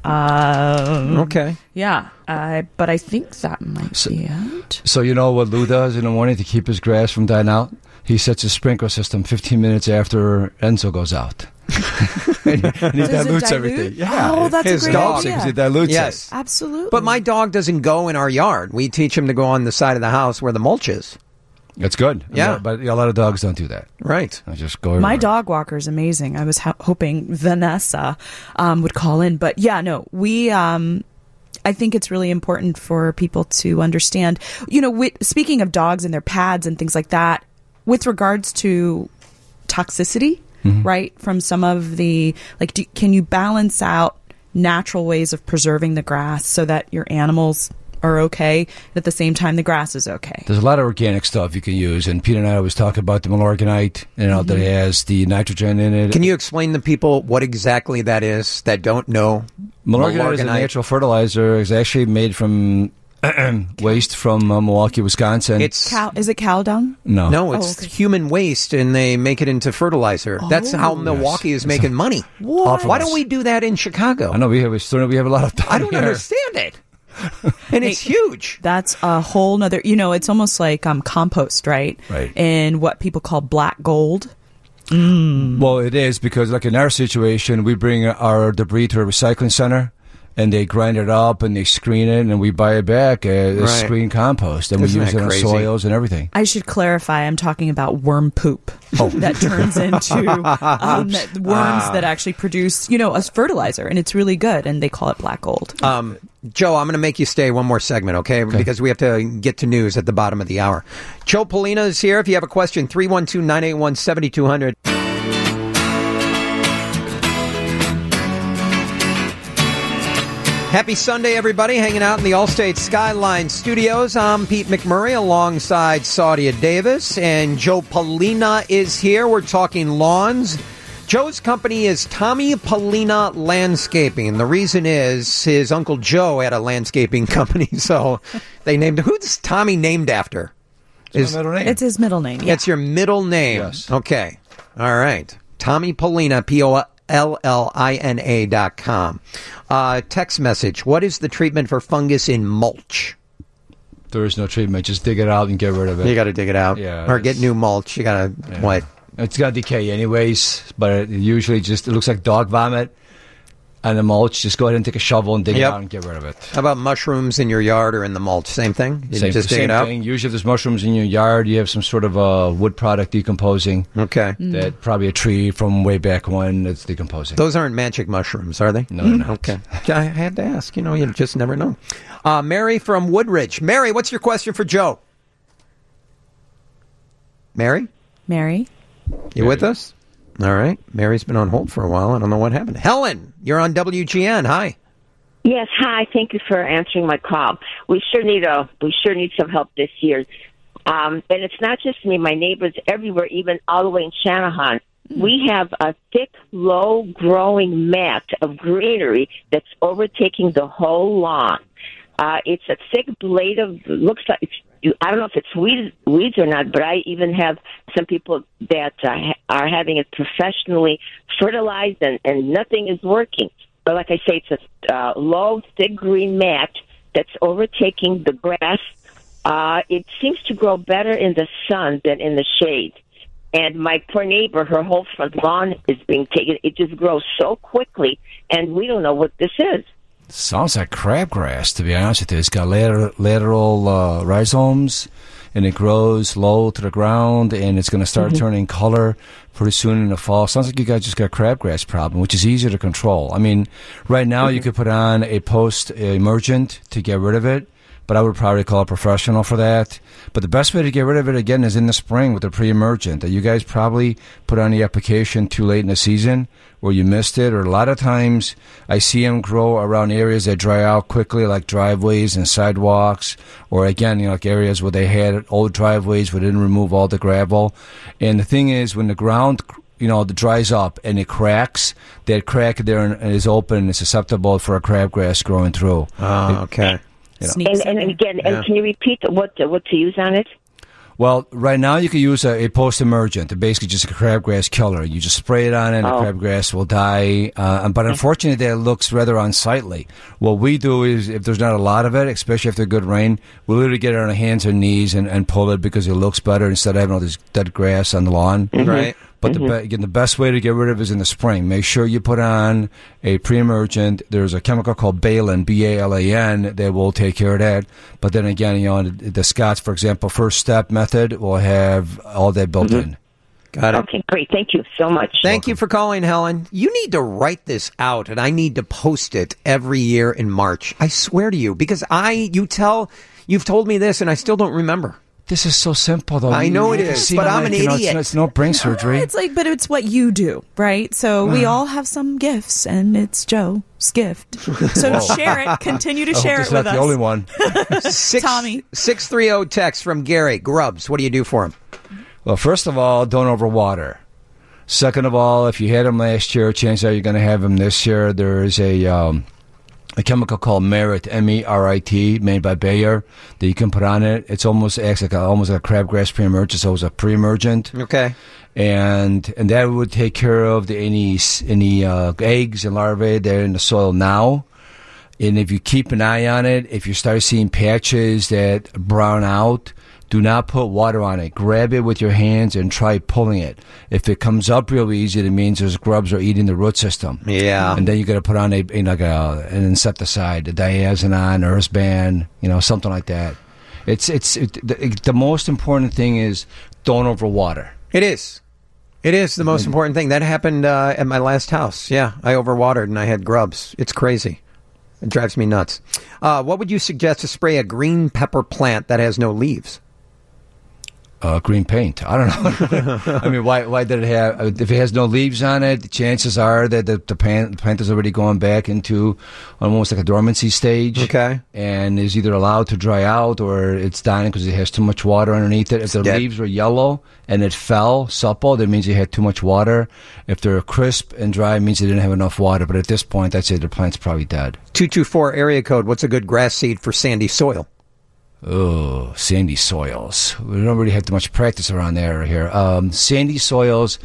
Um, Okay. Yeah, uh, but I think that might be it. So you know what Lou does in the morning to keep his grass from dying out? He sets his sprinkler system fifteen minutes after Enzo goes out. and, and he Does it dilutes dilute? everything. Yeah. Oh, that's His a great dog. idea. Because he dilutes Yes. it. Absolutely. But my dog doesn't go in our yard. We teach him to go on the side of the house where the mulch is. It's good. Yeah. But a lot of dogs don't do that. Right. I just go My everywhere. dog walker is amazing. I was ho- hoping Vanessa um, would call in, but yeah, no, we. Um, I think it's really important for people to understand. You know, wi- speaking of dogs and their pads and things like that, with regards to toxicity, right, from some of the like, do, can you balance out natural ways of preserving the grass so that your animals are okay. And at the same time, the grass is okay. There's a lot of organic stuff you can use, and Pete and I always talk about the Milorganite, you know, that has the nitrogen in it. Can you explain to people what exactly that is that don't know? Milorganite is a natural fertilizer. It's actually made from waste from uh, Milwaukee, Wisconsin. It's cow. Is it cow dung? No, no, it's Oh, okay. human waste, and they make it into fertilizer. That's how Oh. Milwaukee Yes. is making money. What? Why don't we do that in Chicago? I know we have a, we have a lot of. I don't here. understand it. And it's huge. That's a whole nother, you know, it's almost like um, compost, right? Right. And what people call black gold. Well, it is because, like in our situation, we bring our debris to a recycling center, and they grind it up and they screen it, and we buy it back as Right. screen compost, and Isn't we use that it on crazy? soils and everything. I should clarify, I'm talking about worm poop that turns into um, that worms that actually produce, you know, a fertilizer, and it's really good, and they call it black gold. Um, Joe, I'm going to make you stay one more segment, okay? Because we have to get to news at the bottom of the hour. Joe Polina is here. If you have a question, three one two, nine eight one, seven two zero zero. Happy Sunday, everybody. Hanging out in the Allstate Skyline Studios. I'm Pete McMurray alongside Saudia Davis, and Joe Polina is here. We're talking lawns. Joe's company is Tommy Polina Landscaping. The reason is his Uncle Joe had a landscaping company, so they named him. Who's Tommy named after? It's my middle name. It's his middle name. Yeah. It's your middle name. Yes. Okay. All right. Tommy Polina, P O L L I N A dot com. Uh, text message. What is the treatment for fungus in mulch? There is no treatment. Just dig it out and get rid of it. You got to dig it out. Yeah, Or get it's- new mulch. You got to, Yeah. what? It's got to decay anyways, but it usually just it looks like dog vomit. And the mulch, just go ahead and take a shovel and dig Yep. it out and get rid of it. How about mushrooms in your yard or in the mulch? Same thing? You Same, just dig same it out? thing. Usually, if there's mushrooms in your yard, you have some sort of a wood product decomposing. Okay. That probably a tree from way back when that's decomposing. Those aren't magic mushrooms, are they? No, they're not. Okay. I had to ask. You know, you just never know. Uh, Mary from Woodridge. Mary, what's your question for Joe? Mary? Mary? You with us? All right. Mary's been on hold for a while. I don't know what happened. Helen, you're on W G N. Hi. Yes, hi. Thank you for answering my call. We sure need a we sure need some help this year. Um, and it's not just me, my neighbors everywhere, even all the way in Shanahan. We have a thick, low-growing mat of greenery that's overtaking the whole lawn. Uh, it's a thick blade of, looks like, it's, I don't know if it's weeds, weeds or not, but I even have some people that uh, are having it professionally fertilized, and, and nothing is working. But like I say, it's a uh, low, thick green mat that's overtaking the grass. Uh, it seems to grow better in the sun than in the shade. And my poor neighbor, her whole front lawn is being taken. It just grows so quickly, and we don't know what this is. Sounds like crabgrass, to be honest with you. It's got lateral, lateral uh, rhizomes, and it grows low to the ground, and it's going to start Mm-hmm. turning color pretty soon in the fall. Sounds like you guys just got a crabgrass problem, which is easier to control. I mean, right now Mm-hmm. you could put on a post-emergent to get rid of it, but I would probably call a professional for that. But the best way to get rid of it, again, is in the spring with a pre-emergent. You guys probably put on the application too late in the season where you missed it, or a lot of times I see them grow around areas that dry out quickly, like driveways and sidewalks, or again, you know, like areas where they had old driveways where they didn't remove all the gravel. And the thing is, when the ground, you know, dries up and it cracks, that crack there is open and is susceptible for a crabgrass growing through. Oh, okay. You know. And, and again, Yeah. and can you repeat what what to use on it? Well, right now you can use a, a post-emergent, basically just a crabgrass killer. You just spray it on it, and Oh. the crabgrass will die. Uh, but unfortunately, that looks rather unsightly. What we do is, if there's not a lot of it, especially after good rain, we literally get it on our hands and knees and, and pull it because it looks better instead of having all this dead grass on the lawn. Right. But the, be- again, the best way to get rid of it is in the spring. Make sure you put on a pre-emergent. There's a chemical called Balan, B A L A N, that will take care of that. But then again, you know, the, the Scott's, for example, first step method will have all that built in. Got it. Okay, great. Thank you so much. Thank you for calling, Helen. You need to write this out, and I need to post it every year in March. I swear to you, because I, you tell, you've told me this, and I still don't remember. This is so simple, though. I know You- it you is, see, but like, I'm an you know, idiot. It's, it's no brain surgery. It's like, but it's what you do, right? So we all have some gifts, and it's Joe's gift. So Whoa. share it. Continue to I hope share this it is with not us. the only one. Six, Tommy. six three zero text from Gary. Grubs, what do you do for him? Well, first of all, don't overwater. Second of all, if you had them last year, chances are you're going to have them this year. There is a um, a chemical called Merit, M E R I T, made by Bayer, that you can put on it. It's almost acts like a, almost like a crabgrass pre-emergent, so it's a pre-emergent. Okay. And and that would take care of the, any any uh, eggs and larvae that are in the soil now. And if you keep an eye on it, if you start seeing patches that brown out, do not put water on it. Grab it with your hands and try pulling it. If it comes up real easy, it means those grubs are eating the root system. Yeah. And then you got to put on a, a like a an insecticide, a diazinon, Earthban, you know, something like that. It's it's it, the, the most important thing is don't overwater. It is. It is the most important thing. That happened uh, at my last house. Yeah, I overwatered and I had grubs. It's crazy. It drives me nuts. Uh, what would you suggest to spray a green pepper plant that has no leaves? Uh, green paint. I don't know. I mean, why? Why did it have? If it has no leaves on it, the chances are that the, the plant, the plant is already going back into almost like a dormancy stage. Okay. And is either allowed to dry out or it's dying because it has too much water underneath it. If the dead. leaves were yellow and it fell supple, that means it had too much water. If they're crisp and dry, it means they didn't have enough water. But at this point, I'd say the plant's probably dead. two two four area code. What's a good grass seed for sandy soil? Oh, sandy soils. We don't really have too much practice around there here. Um, sandy soils,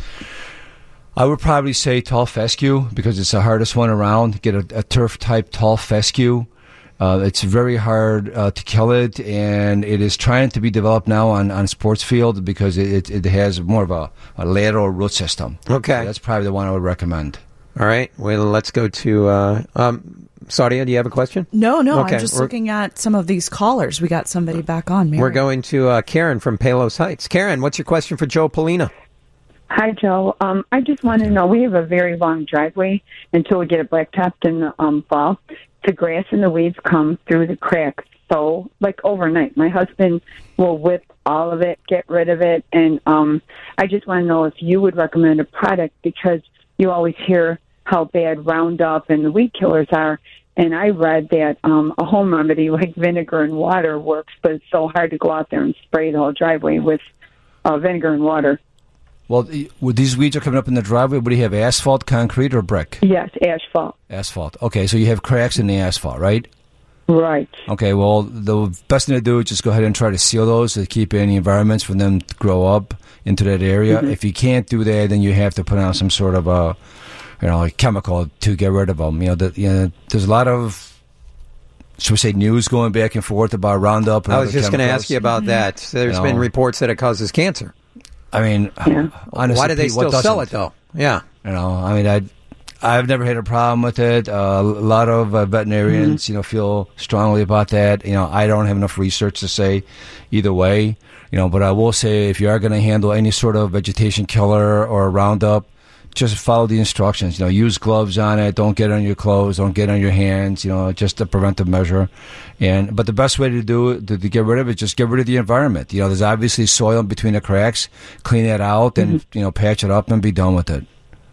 I would probably say tall fescue because it's the hardest one around. Get a, a turf-type tall fescue. Uh, it's very hard uh, to kill it, and it is trying to be developed now on, on sports field because it, it, it has more of a, a lateral root system. Okay. So that's probably the one I would recommend. All right. Well, let's go to... Uh, um, Saudia, do you have a question? No, no. Okay, I'm just we're- looking at some of these callers. We got somebody back on, Mary. We're going to uh, Karen from Palos Heights. Karen, what's your question for Joe Polina? Hi, Joe. Um, I just want to know, we have a very long driveway until we get it blacktopped in the um, fall. The grass and the weeds come through the cracks. So, like overnight, my husband will whip all of it, get rid of it. And um, I just want to know if you would recommend a product because you always hear how bad Roundup and the weed killers are. And I read that um, a home remedy like vinegar and water works, but it's so hard to go out there and spray the whole driveway with uh, vinegar and water. Well, with these weeds are coming up in the driveway, what do you have, asphalt, concrete, or brick? Yes, asphalt. Asphalt. Okay, so you have cracks in the asphalt, right? Right. Okay, well, the best thing to do is just go ahead and try to seal those to keep any environments for them to grow up into that area. Mm-hmm. If you can't do that, then you have to put on some sort of a, you know, like chemical to get rid of them. You know, the, you know there's a lot of, should we say, news going back and forth about Roundup. And I was other just going to chemicals. ask you about that. There's You been know. reports that it causes cancer. I mean, honestly, Why do they Pete, what still sell doesn't? it, though? Yeah. You know, I mean, I, I've never had a problem with it. Uh, a lot of uh, veterinarians, Mm-hmm. you know, feel strongly about that. You know, I don't have enough research to say either way. You know, but I will say if you are going to handle any sort of vegetation killer or Roundup, just follow the instructions. You know, use gloves on it. Don't get on your clothes. Don't get on your hands. You know, just a preventive measure. And but the best way to do it, to, to get rid of it, just get rid of the environment. You know, there's obviously soil in between the cracks. Clean that out and you know, patch it up and be done with it.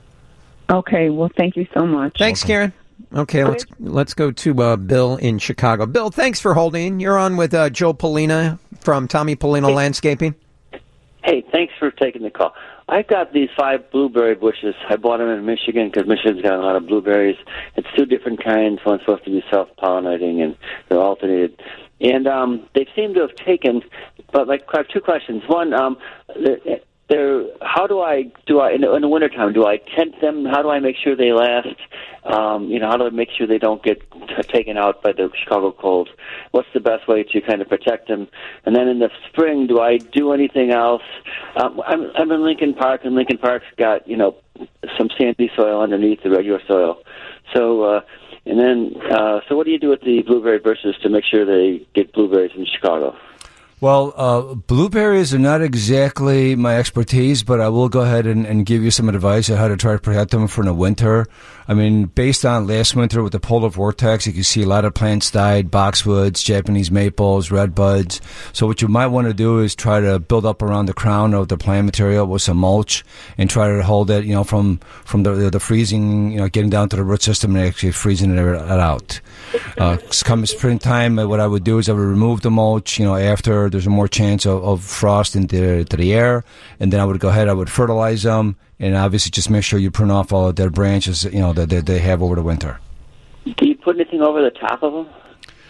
Okay, well, thank you so much. Thanks, Karen. Okay, let's let's go to uh, Bill in Chicago. Bill, thanks for holding. You're on with uh, Joe Polina from Tommy Polina Landscaping. Hey, thanks for taking the call. I've got these five blueberry bushes. I bought them in Michigan because Michigan's got a lot of blueberries. It's two different kinds. One's supposed to be self-pollinating, and they're alternated. And um, they seem to have taken, but like I have two questions. One, um, they're, they're, how do I, do I in, the, in the wintertime, do I tent them? How do I make sure they last? Um, you know, how do I make sure they don't get t- taken out by the Chicago cold? What's the best way to kind of protect them? And then in the spring, do I do anything else? Um, I'm, I'm in Lincoln Park, and Lincoln Park's got, you know, some sandy soil underneath the regular soil. So, uh, and then, uh, so what do you do with the blueberry bushes to make sure they get blueberries in Chicago? Well, uh, blueberries are not exactly my expertise, but I will go ahead and, and give you some advice on how to try to protect them for the winter. I mean, based on last winter with the polar vortex, you can see a lot of plants died, boxwoods, Japanese maples, redbuds. So what you might want to do is try to build up around the crown of the plant material with some mulch and try to hold it, you know, from, from the, the, the freezing, you know, getting down to the root system and actually freezing it out. Uh, come springtime, what I would do is I would remove the mulch, you know, after there's a more chance of, of frost into to the air, and then I would go ahead, I would fertilize them, and obviously just make sure you prune off all of their branches, you know, that, that they have over the winter. Do you put anything over the top of them?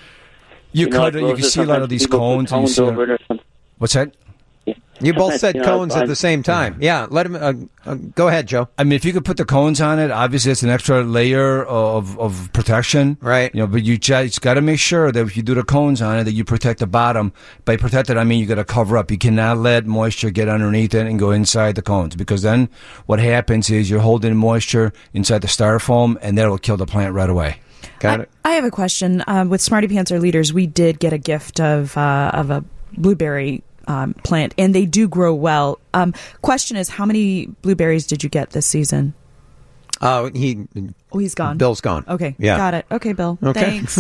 You, You know, could, like you can roses, see a lot of sometimes these people put cones. and you cones see over it or something. What's that? You both Sometimes, said you know, cones at I'm- the same time. Yeah, let him. Uh, uh, go ahead, Joe. I mean, if you could put the cones on it, obviously it's an extra layer of, of protection. Right. You know, but you just got to make sure that if you do the cones on it, that you protect the bottom. By protected, I mean you got to cover up. You cannot let moisture get underneath it and go inside the cones, because then what happens is you're holding moisture inside the styrofoam, and that will kill the plant right away. Got I, it. I have a question. Um, with Smarty Pants Are Leaders, we did get a gift of uh, of a blueberry um, plant, and they do grow well. Um, question is, how many blueberries did you get this season? Oh, he. Oh, he's gone. Bill's gone. Okay, Yeah. got it. Okay, Bill. Okay. Thanks.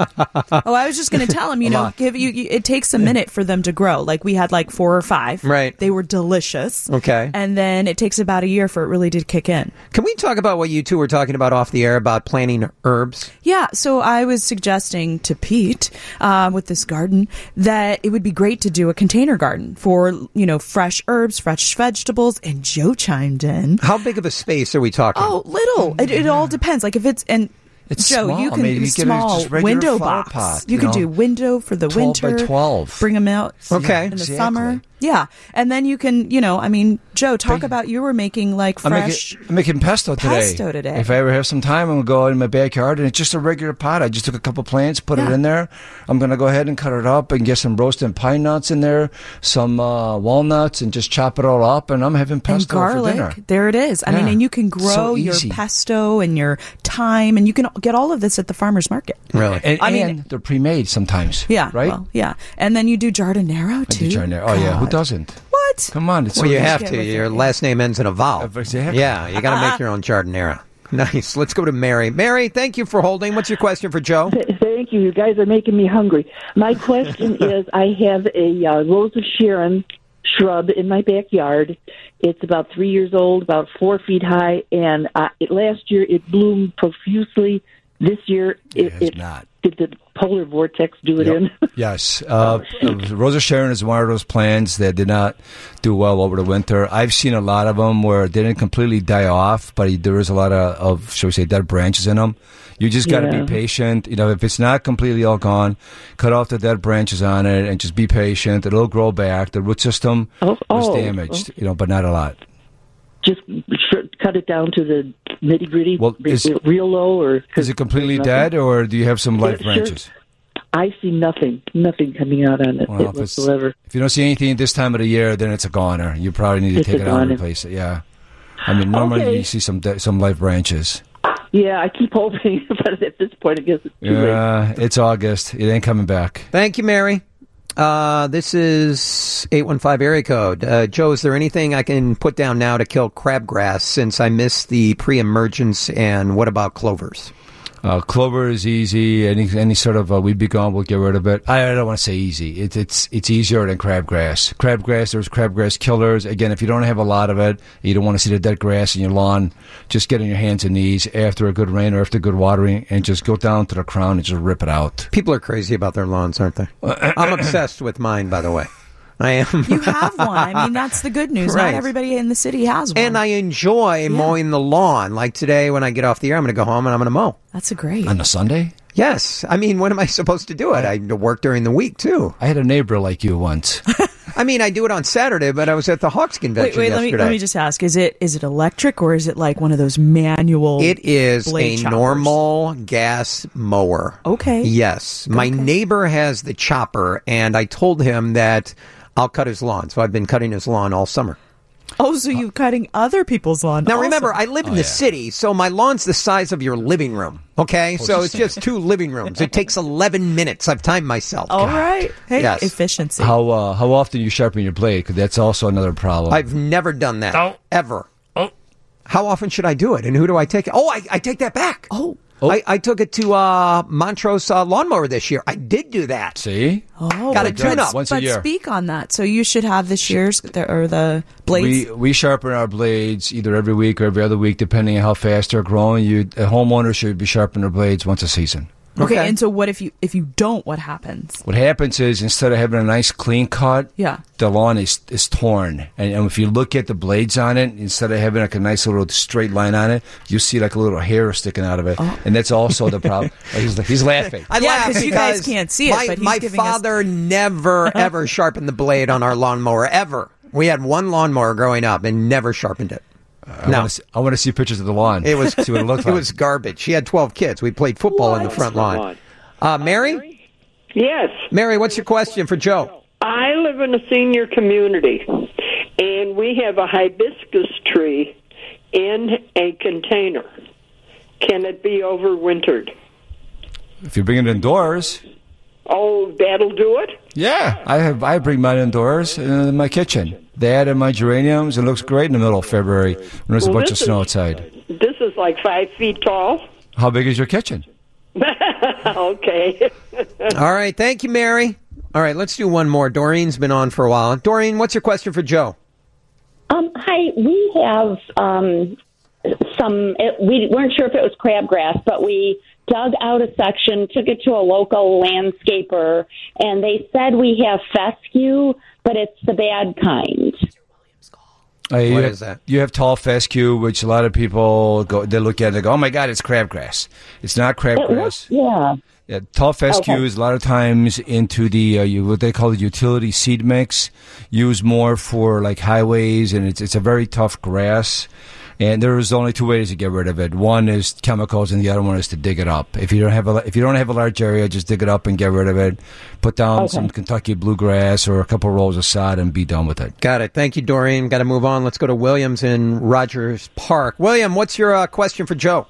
Oh, I was just going to tell him, you A know, lot. give you, you. It takes a minute for them to grow. Like we had like four or five. Right. They were delicious. Okay. And then it takes about a year for it really to kick in. Can we talk about what you two were talking about off the air about planting herbs? Yeah, so I was suggesting to Pete uh, with this garden that it would be great to do a container garden for, you know, fresh herbs, fresh vegetables, and Joe chimed in. How big of a space are we talking? Oh, little. It, it all depends. Like if it's and. It's Joe, small. you can I mean, you get a small just regular window flower box. pot, you you could know. do window for the twelve by winter. twelve. Bring them out. Okay. in the Exactly. summer. Yeah, and then you can, you know, I mean, Joe, talk about you were making like I'm fresh. making, I'm making pesto today. Pesto today. If I ever have some time, I'm going to go out in my backyard, and it's just a regular pot. I just took a couple plants, put it Yeah. in there. I'm going to go ahead and cut it up and get some roasted pine nuts in there, some uh, walnuts, and just chop it all up, and I'm having and pesto garlic. for dinner. There it is. I mean, Yeah. and you can So grow your easy. pesto and your thyme, and you can get all of this at the farmer's market. Really? And, I mean- and they're pre-made sometimes. Yeah, right? Well, yeah, and then you do giardinero I too. do giardiniera. Oh yeah, who God. doesn't? What? Come on, it's Well, so you easy. have Get to. with Your it. last name ends in a vowel. Exactly. Yeah, you got to make your own giardinera. Nice. Let's go to Mary. Mary, thank you for holding. What's your question for Joe? Thank you. You guys are making me hungry. My question is, I have a uh, Rose of Sharon shrub in my backyard. It's about three years old, about four feet high, and uh, it, last year it bloomed profusely. This year it, has it not. Did the polar vortex do it Yep. in? Yes. Uh, Rosa Sharon is one of those plants that did not do well over the winter. I've seen a lot of them where they didn't completely die off, but there is a lot of, of shall we say, dead branches in them. You just got to Yeah. be patient. You know, if it's not completely all gone, cut off the dead branches on it and just be patient. It'll grow back. The root system Oh, was oh, damaged, you know, but not a lot. Just sh- cut it down to the nitty gritty, Well, is- real, real low, or Is it completely nothing? dead, or do you have some live Yeah, sure. branches? I see nothing, nothing coming out on it Well, if, it's, whatsoever. if you don't see anything this time of the year, then it's a goner. You probably need to It's take a it out and goner. replace it. Yeah, I mean normally Okay. you see some de- some live branches. Yeah, I keep hoping, but at this point, I guess it's too late. Yeah, it's August. It ain't coming back. Thank you, Mary. Uh, this is eight one five area code. Uh, Joe, is there anything I can put down now to kill crabgrass since I missed the pre-emergence? And what about clovers? Uh, clover is easy. Any any sort of uh, weed be gone, we'll get rid of it. I, I don't want to say easy. It, it's it's easier than crabgrass. Crabgrass, there's crabgrass killers. Again, if you don't have a lot of it, you don't want to see the dead grass in your lawn, just get on your hands and knees after a good rain or after good watering and just go down to the crown and just rip it out. People are crazy about their lawns, aren't they? I'm obsessed with mine, by the way. I am. You have one. I mean, that's the good news. Right. Not everybody in the city has one. And I enjoy mowing the lawn. Like today, when I get off the air, I'm going to go home and I'm going to mow. That's a great. On a Sunday? Yes. I mean, when am I supposed to do it? I work during the week, too. I had a neighbor like you once. I mean, I do it on Saturday, but I was at the Hawks Wait, convention wait. Let me yesterday. let me just ask: Is it is it electric or is it like one of those manual? It is blade a choppers? normal gas mower. Okay. Yes. My neighbor has the chopper, and I told him that I'll cut his lawn. So I've been cutting his lawn all summer. Oh, so you're cutting other people's lawn. Now, also. remember, I live in Oh, the yeah. city, so my lawn's the size of your living room, okay? Oh, so just it's just two living rooms. It takes eleven minutes. I've timed myself. All right. Hey, Yes. efficiency. How uh, how often you sharpen your blade? Because that's also another problem. I've never done that, Oh. ever. Oh. How often should I do it, and who do I take it? Oh, I, I take that back. Oh. I, I took it to uh, Montrose uh, Lawnmower this year. I did do that. See? Oh, Got a but- tune-up. Once a but year. speak on that. So you should have the shears the, or the blades. We we sharpen our blades either every week or every other week, depending on how fast they're growing. You a homeowner should be sharpening their blades once a season. okay, and so what if you if you don't? What happens? What happens is instead of having a nice clean cut, Yeah. the lawn is is torn. And, and if you look at the blades on it, instead of having like a nice little straight line on it, you see like a little hair sticking out of it, and that's also the problem. He's, he's laughing. I Yeah, laugh 'cause you guys because can't see it, My, but he's my giving us- father never ever sharpened the blade on our lawnmower ever. We had one lawnmower growing up and never sharpened it. I no, want to see, I want to see pictures of the lawn. it was see what it looked it like. was garbage. She had twelve kids. We played football in the front lawn. Uh, Mary, Yes. Mary, what's your question for Joe? I live in a senior community, and we have a hibiscus tree in a container. Can it be overwintered? If you bring it indoors, Oh, that'll do it? yeah, I have. I bring mine indoors in my kitchen. That and my geraniums. It looks great in the middle of February when there's a Well, bunch of this snow is- outside. This is like five feet tall. How big is your kitchen? Okay. All right, thank you, Mary. All right, let's do one more. Doreen's been on for a while. Doreen, what's your question for Joe? Um, hi, we have um, some, it, we weren't sure if it was crabgrass, but we dug out a section, took it to a local landscaper, and they said we have fescue, but it's the bad kind. Uh, you What have, is that? You have tall fescue, which a lot of people go. They look at it and go, "Oh my God, it's crabgrass." It's not It crabgrass. looks, yeah. Yeah, tall fescue Okay. is a lot of times into the uh, you, what they call the utility seed mix, used more for like highways, and it's it's a very tough grass. And there's only two ways to get rid of it. One is chemicals, and the other one is to dig it up. If you don't have a if you don't have a large area, just dig it up and get rid of it. Put down Okay. some Kentucky bluegrass or a couple rolls of sod, and be done with it. Got it. Thank you, Doreen. Got to move on. Let's go to Williams in Rogers Park. William, what's your uh, question for Joe?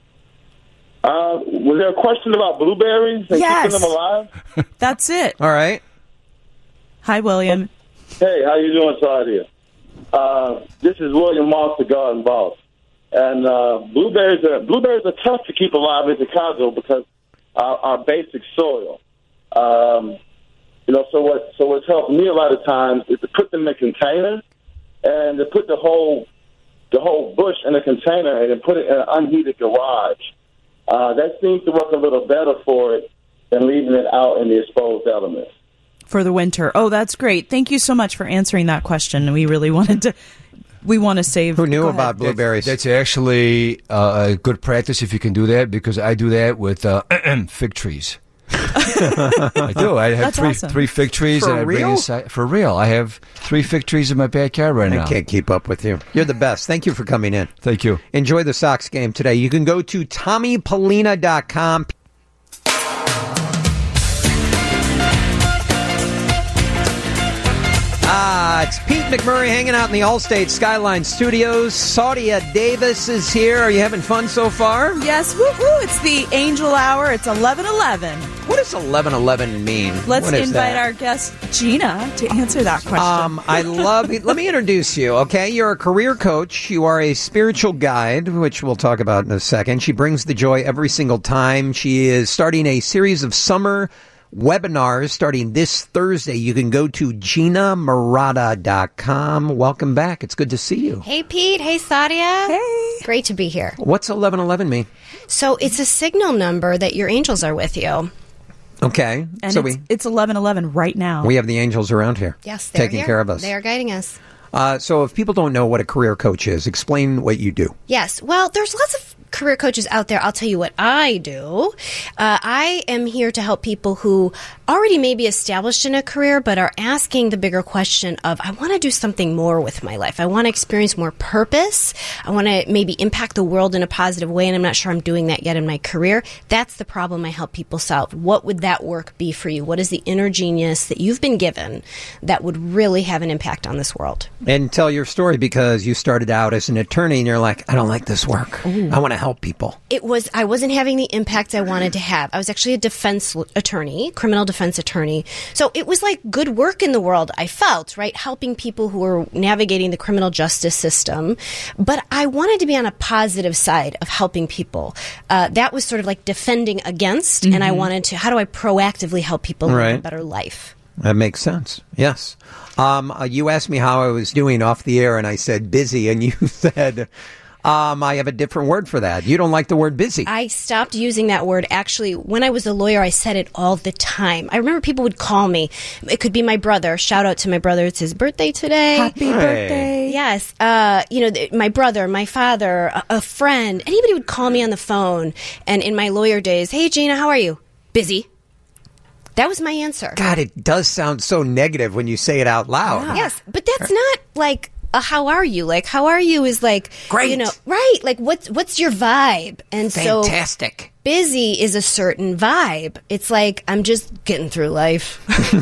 Uh, was there a question about blueberries and Yes. keeping them alive? That's it. All right. Hi, William. Hey, how you doing, Sadia? Uh, this is William Moss, the garden boss. And uh, blueberries are blueberries are tough to keep alive in Chicago because our, our basic soil. Um, you know, so what? So what's helped me a lot of times is to put them in containers and to put the whole the whole bush in a container and then put it in an unheated garage. Uh, that seems to work a little better for it than leaving it out in the exposed elements. For the winter. Oh, that's great. Thank you so much for answering that question. We really wanted to. We want to save. Who knew Go about ahead. blueberries? That's actually uh, a good practice if you can do that, because I do that with uh, fig trees. I do. I have That's three awesome. three fig trees, For and I bring real? inside for real. I have three fig trees in my backyard right now. I can't keep up with you. You're the best. Thank you for coming in. Thank you. Enjoy the Sox game today. You can go to Tommy Polina dot com. Ah, it's Pete McMurray hanging out in the Allstate Skyline Studios. Saudia Davis is here. Are you having fun so far? Yes, woo woo! It's the Angel Hour. It's eleven eleven. What does eleven eleven mean? Let's What is invite that? our guest Gina to answer that question. Um, I love. Let me introduce you. Okay, you're a career coach. You are a spiritual guide, which we'll talk about in a second. She brings the joy every single time. She is starting a series of summer webinars starting this Thursday. You can go to Gina Murata dot com. Welcome back. It's good to see you. Hey, Pete. Hey, Sadia. Hey. Great to be here. What's eleven eleven mean? So it's a signal number that your angels are with you. Okay, and so it's, we it's eleven eleven right now. we have the angels around here. Yes, they're taking here. care of us. They are guiding us. Uh, so if people don't know what a career coach is, explain what you do. Yes. Well, there's lots of career coaches out there, I'll tell you what I do. Uh, I am here to help people who already may be established in a career, but are asking the bigger question of, I want to do something more with my life. I want to experience more purpose. I want to maybe impact the world in a positive way, and I'm not sure I'm doing that yet in my career. That's the problem I help people solve. What would that work be for you? What is the inner genius that you've been given that would really have an impact on this world? And tell your story, because you started out as an attorney and you're like, I don't like this work. Ooh. I want to help people. It was, I wasn't having the impact I wanted to have. I was actually a defense attorney, criminal defense attorney. So it was like good work in the world, I felt, right? Helping people who were navigating the criminal justice system. But I wanted to be on a positive side of helping people. Uh, that was sort of like defending against, mm-hmm. and I wanted to, how do I proactively help people live right. a better life? That makes sense. Yes. Um, uh, you asked me how I was doing off the air, and I said busy, and you said... Um, I have a different word for that. You don't like the word busy. I stopped using that word. Actually, when I was a lawyer, I said it all the time. I remember people would call me. It could be my brother. Shout out to my brother. It's his birthday today. Happy hey. birthday. Yes. Uh, you know, th- my brother, my father, a-, a friend. Anybody would call me on the phone. And in my lawyer days, hey, Gina, how are you? Busy. That was my answer. God, it does sound so negative when you say it out loud. Yeah. Yes, but that's not like... Uh, how are you? Like, how are you is like, great. You know, right? Like, what's what's your vibe? And fantastic. So busy is a certain vibe. It's like, I'm just getting through life.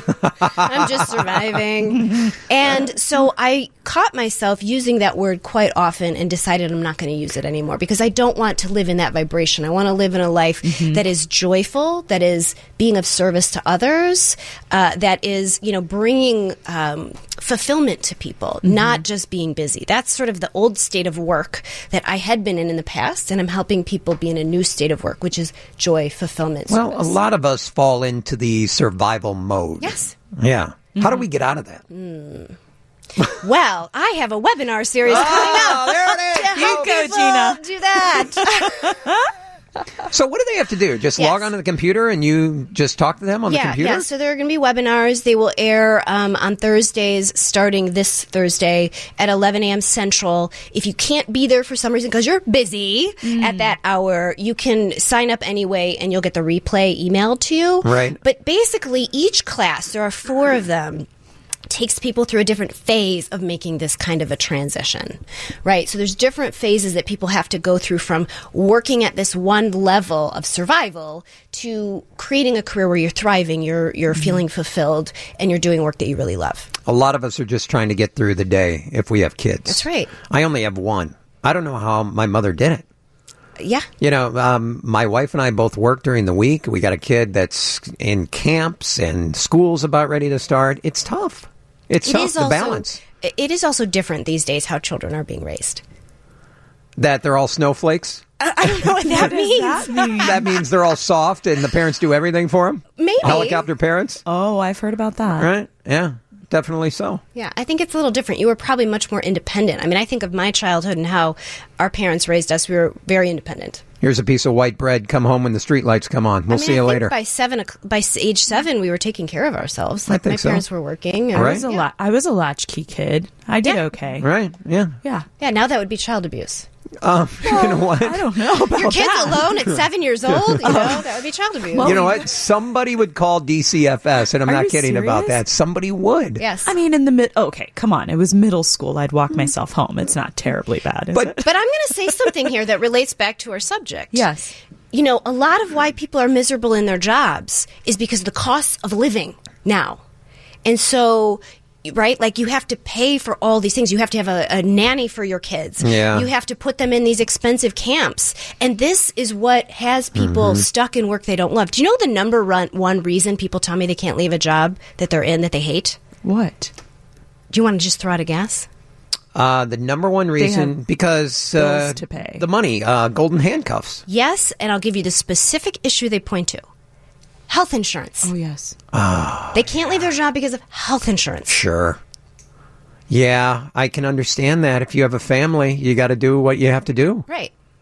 I'm just surviving. And so I caught myself using that word quite often and decided I'm not going to use it anymore because I don't want to live in that vibration. I want to live in a life mm-hmm. that is joyful, that is being of service to others, uh, that is, you know, bringing um, fulfillment to people, mm-hmm. not just being busy. That's sort of the old state of work that I had been in in the past, and I'm helping people be in a new state of work, which is joy, fulfillment, well, service. A lot of us fall into the survival mode. Yes. Yeah. Mm-hmm. How do we get out of that? Mm. Well, I have a webinar series oh, coming up. There it is. To help go, people Gina. do that. So what do they have to do? Just yes. log onto the computer and you just talk to them on yeah, the computer? Yeah, so there are going to be webinars. They will air um, on Thursdays, starting this Thursday at eleven a.m. Central. If you can't be there for some reason because you're busy mm. at that hour, you can sign up anyway and you'll get the replay emailed to you. Right. But basically, each class, there are four of them, takes people through a different phase of making this kind of a transition, right? So there's different phases that people have to go through, from working at this one level of survival to creating a career where you're thriving, you're you're mm-hmm. feeling fulfilled, and you're doing work that you really love. A lot of us are just trying to get through the day if we have kids. That's right. I only have one. I don't know how my mother did it. Yeah. You know, um, my wife and I both work during the week. We got a kid that's in camps and school's about ready to start. It's tough. It's it tough is to also, balance. It is also different these days how children are being raised. That they're all snowflakes? I, I don't know what that what means. That, mean? That means they're all soft and the parents do everything for them? Maybe. Helicopter parents? Oh, I've heard about that. Right? Yeah, definitely so. Yeah, I think it's a little different. You were probably much more independent. I mean, I think of my childhood and how our parents raised us. We were very independent. Here's a piece of white bread. Come home when the street lights come on. We'll I mean, see you I think later. By seven, by age seven, we were taking care of ourselves. I Like think my so. parents were working. And, I was a yeah. la- I was a latchkey kid. I did Yeah. okay. Right? Yeah. Yeah. Yeah, now that would be child abuse. Um, well, you know what? I don't know about Your kid's that. alone at seven years old, you know, that would be child abuse. You know what? Somebody would call D C F S, and I'm Are not you kidding serious? about that. Somebody would. Yes. I mean, in the mid. Okay, come on. It was middle school. I'd walk myself home. It's not terribly bad, is But- it? But I'm going to say something here that relates back to our subject. Yes. You know, a lot of why people are miserable in their jobs is because of the costs of living now. And so, right, like you have to pay for all these things. You have to have a, a nanny for your kids. Yeah. You have to put them in these expensive camps. And this is what has people Mm-hmm. stuck in work they don't love. Do you know the number run, one reason people tell me they can't leave a job that they're in that they hate? What? Do you want to just throw out a guess? Uh, the number one reason, have because bills uh, to pay. the money, uh, golden handcuffs. Yes, and I'll give you the specific issue they point to. Health insurance. Oh, yes. Oh, They can't leave their job because of health insurance. sure. Yeah, I can understand that. If you have a family, you got to do what you have to do. Right.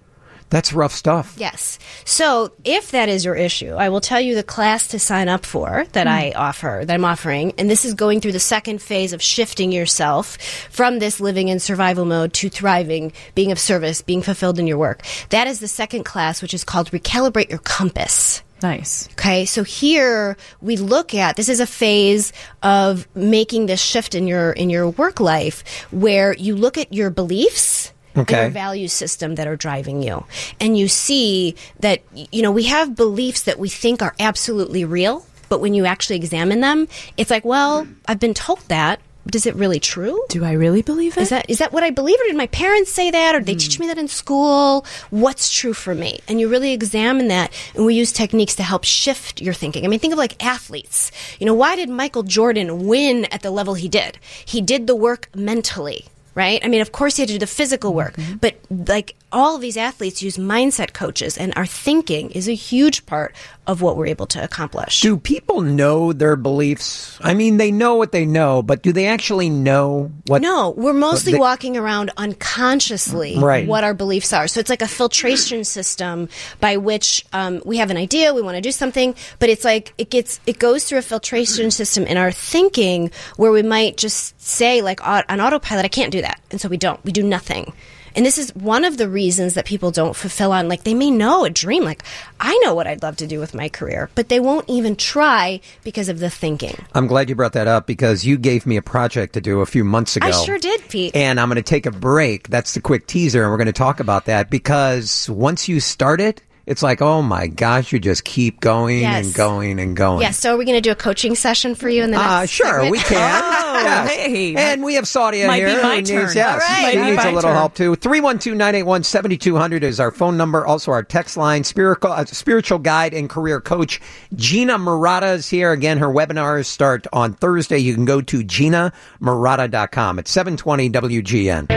That's rough stuff. Yes. So if that is your issue, I will tell you the class to sign up for that Hmm. I offer, that I'm offering. And this is going through the second phase of shifting yourself from this living in survival mode to thriving, being of service, being fulfilled in your work. That is the second class, which is called Recalibrate Your Compass. Nice. Okay, so here we look at, this is a phase of making this shift in your in your work life where you look at your beliefs Okay. and your value system that are driving you. And you see that, you know, we have beliefs that we think are absolutely real, but when you actually examine them, it's like, well, I've been told that. Is it really true? Do I really believe it? Is that is that what I believe, or did my parents say that, or did they teach me that in school? What's true for me? And you really examine that, and we use techniques to help shift your thinking. I mean, think of like athletes. You know, why did Michael Jordan win at the level he did? He did the work mentally. Right? I mean, of course, you had to do the physical work, but like all of these athletes use mindset coaches, and our thinking is a huge part of what we're able to accomplish. Do people know their beliefs? I mean, they know what they know, but do they actually know what? No, we're mostly they- walking around unconsciously Right. what our beliefs are. So it's like a filtration system by which um, we have an idea, we want to do something, but it's like it gets it goes through a filtration system in our thinking where we might just say like au- on autopilot, I can't do that, and so we don't. We do nothing. And this is one of the reasons that people don't fulfill on, like, they may know a dream, like, I know what I'd love to do with my career, but they won't even try because of the thinking. I'm glad you brought that up because you gave me a project to do a few months ago. I sure did, Pete. And I'm going to take a break. That's the quick teaser, and we're going to talk about that because once you start it, it's like, oh my gosh, you just keep going Yes. and going and going. Yeah, so are we going to do a coaching session for you in the next Uh, sure, segment? we can. Oh, Yes. hey. And we have Saudia Might be here. my who needs, turn. Yes, All right. she Might be needs a my little turn. help too. three one two, nine eight one, seven two zero zero is our phone number. Also our text line. Spiritual, uh, spiritual guide and career coach Gina Murata is here. Again, her webinars start on Thursday. You can go to gina murata dot com. It's seven twenty W G N.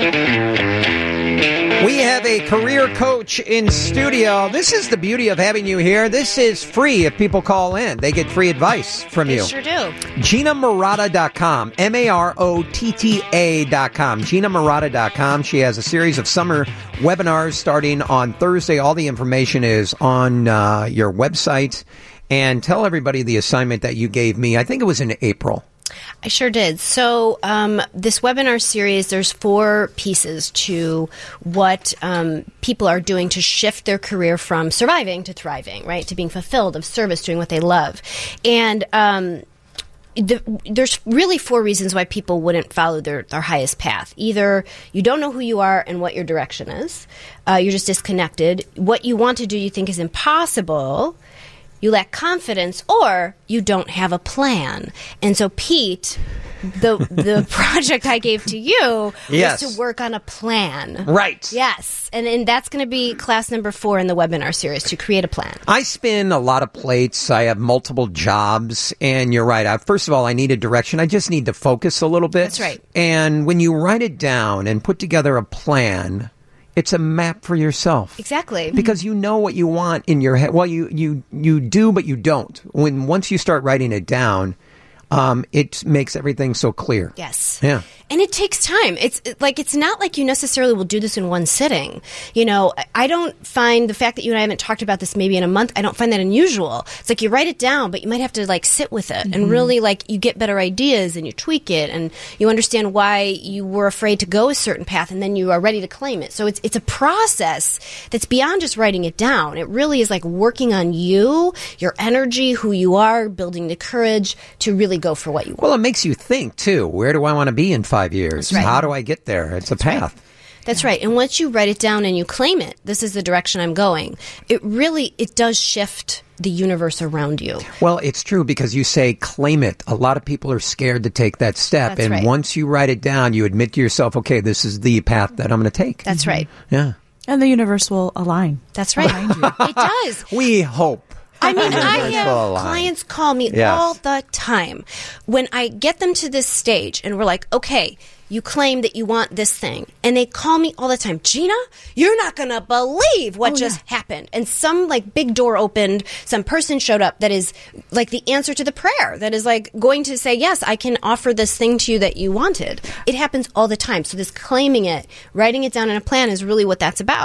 We have a career coach in studio. This is the beauty of having you here. This is free if people call in. They get free advice from They you. sure do. gina murata dot com, M A R O T T A dot com, gina murata dot com. She has a series of summer webinars starting on Thursday. All the information is on uh, your website. And tell everybody the assignment that you gave me. I think it was in April. I sure did. So um, this webinar series, there's four pieces to what um, people are doing to shift their career from surviving to thriving, right? To being fulfilled, of service, doing what they love. And um, the, there's really four reasons why people wouldn't follow their, their highest path. Either you don't know who you are and what your direction is. Uh, you're just disconnected. What you want to do you think is impossible. You lack confidence, or you don't have a plan. And so, Pete, the the project I gave to you Yes. was to work on a plan. Right. Yes. And, and that's going to be class number four in the webinar series, to create a plan. I spin a lot of plates. I have multiple jobs. And you're right. I, first of all, I need a direction. I just need to focus a little bit. That's right. And when you write it down and put together a plan, it's a map for yourself. Exactly. Because you know what you want in your head. Well, you, you, you do, but you don't. When once you start writing it down, um, it makes everything so clear. Yes. Yeah. And it takes time. It's it- like, it's not like you necessarily will do this in one sitting. You know, I- I don't find the fact that you and I haven't talked about this maybe in a month, I don't find that unusual. It's like you write it down, but you might have to like sit with it and Mhm. really like you get better ideas and you tweak it and you understand why you were afraid to go a certain path and then you are ready to claim it. So it's, it's a process that's beyond just writing it down. It really is like working on you, your energy, who you are, building the courage to really go for what you want. Well, it makes you think too. Where do I want to be in five years? That's right. How do I get there? It's a path. That's right. And once you write it down and you claim it, this is the direction I'm going, it really, it does shift the universe around you. Well, it's true because you say claim it. A lot of people are scared to take that step. That's and right. once you write it down, you admit to yourself, okay, this is the path that I'm going to take. That's right. Yeah. And the universe will align. That's right. It does. We hope. I mean, I Universe will have align. clients call me Yes. all the time. When I get them to this stage and we're like, okay, you claim that you want this thing. And they call me all the time, Gina, you're not going to believe what just happened. And some like big door opened, some person showed up that is like the answer to the prayer, that is like going to say, yes, I can offer this thing to you that you wanted. It happens all the time. So this claiming it, writing it down in a plan is really what that's about.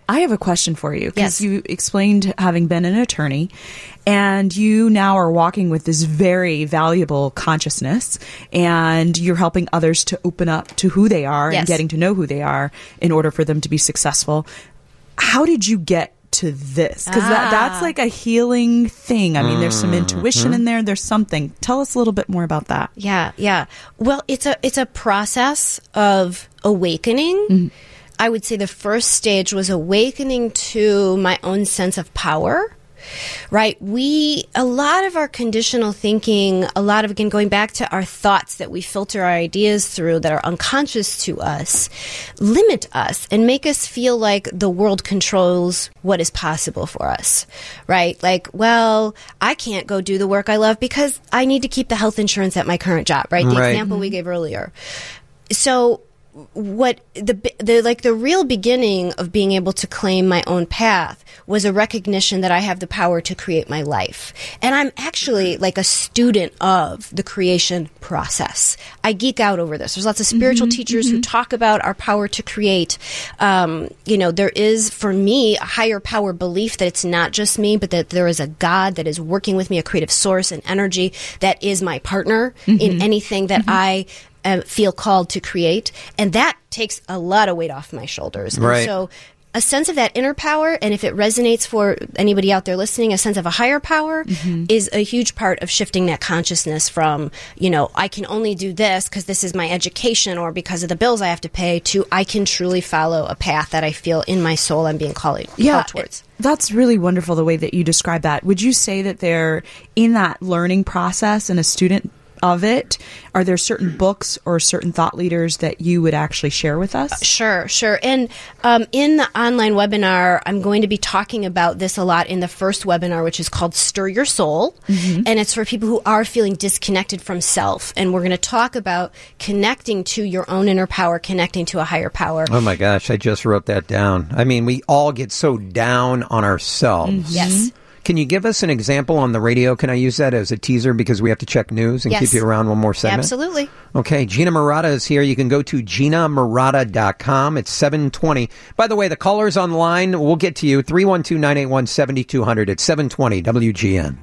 I have a question for you because Yes. you explained having been an attorney and you now are walking with this very valuable consciousness and you're helping others to open up to who they are Yes. and getting to know who they are in order for them to be successful. How did you get to this? Because that, Ah. that's like a healing thing. I mean, there's some intuition Mhm. in there. There's something. Tell us a little bit more about that. Yeah, yeah. Well, it's a it's a process of awakening. I would say the first stage was awakening to my own sense of power. Right? We, a lot of our conditional thinking, a lot of, again, going back to our thoughts that we filter our ideas through that are unconscious to us, limit us and make us feel like the world controls what is possible for us. Right? Like, well, I can't go do the work I love because I need to keep the health insurance at my current job. Right? The Right. example we gave earlier. So, what the the like the real beginning of being able to claim my own path was a recognition that I have the power to create my life. And I'm actually like a student of the creation process. I geek out over this. There's lots of spiritual Mhm, teachers who talk about our power to create. Um, you know, there is, for me, a higher power belief that it's not just me, but that there is a God that is working with me, a creative source and energy that is my partner in Mhm. anything that I uh, feel called to create. And that takes a lot of weight off my shoulders. And Right. so a sense of that inner power, and if it resonates for anybody out there listening, a sense of a higher power is a huge part of shifting that consciousness from, you know, I can only do this because this is my education or because of the bills I have to pay, to I can truly follow a path that I feel in my soul I'm being called, Yeah, called towards. that's really wonderful the way that you describe that. Would you say that they're in that learning process and a student of it? Are there certain books or certain thought leaders that you would actually share with us? Sure, sure. And um, in the online webinar, I'm going to be talking about this a lot in the first webinar, which is called Stir Your Soul. Mhm. And it's for people who are feeling disconnected from self. And we're going to talk about connecting to your own inner power, connecting to a higher power. Oh my gosh, I just wrote that down. I mean, we all get so down on ourselves. Yes. Can you give us an example on the radio? Can I use that as a teaser because we have to check news and Yes. keep you around one more segment? Absolutely. Okay, Gina Murata is here. You can go to gina murata dot com. It's seven twenty. By the way, the callers online, we'll get to you. three one two, nine eight one, seven two zero zero. It's seven twenty W G N.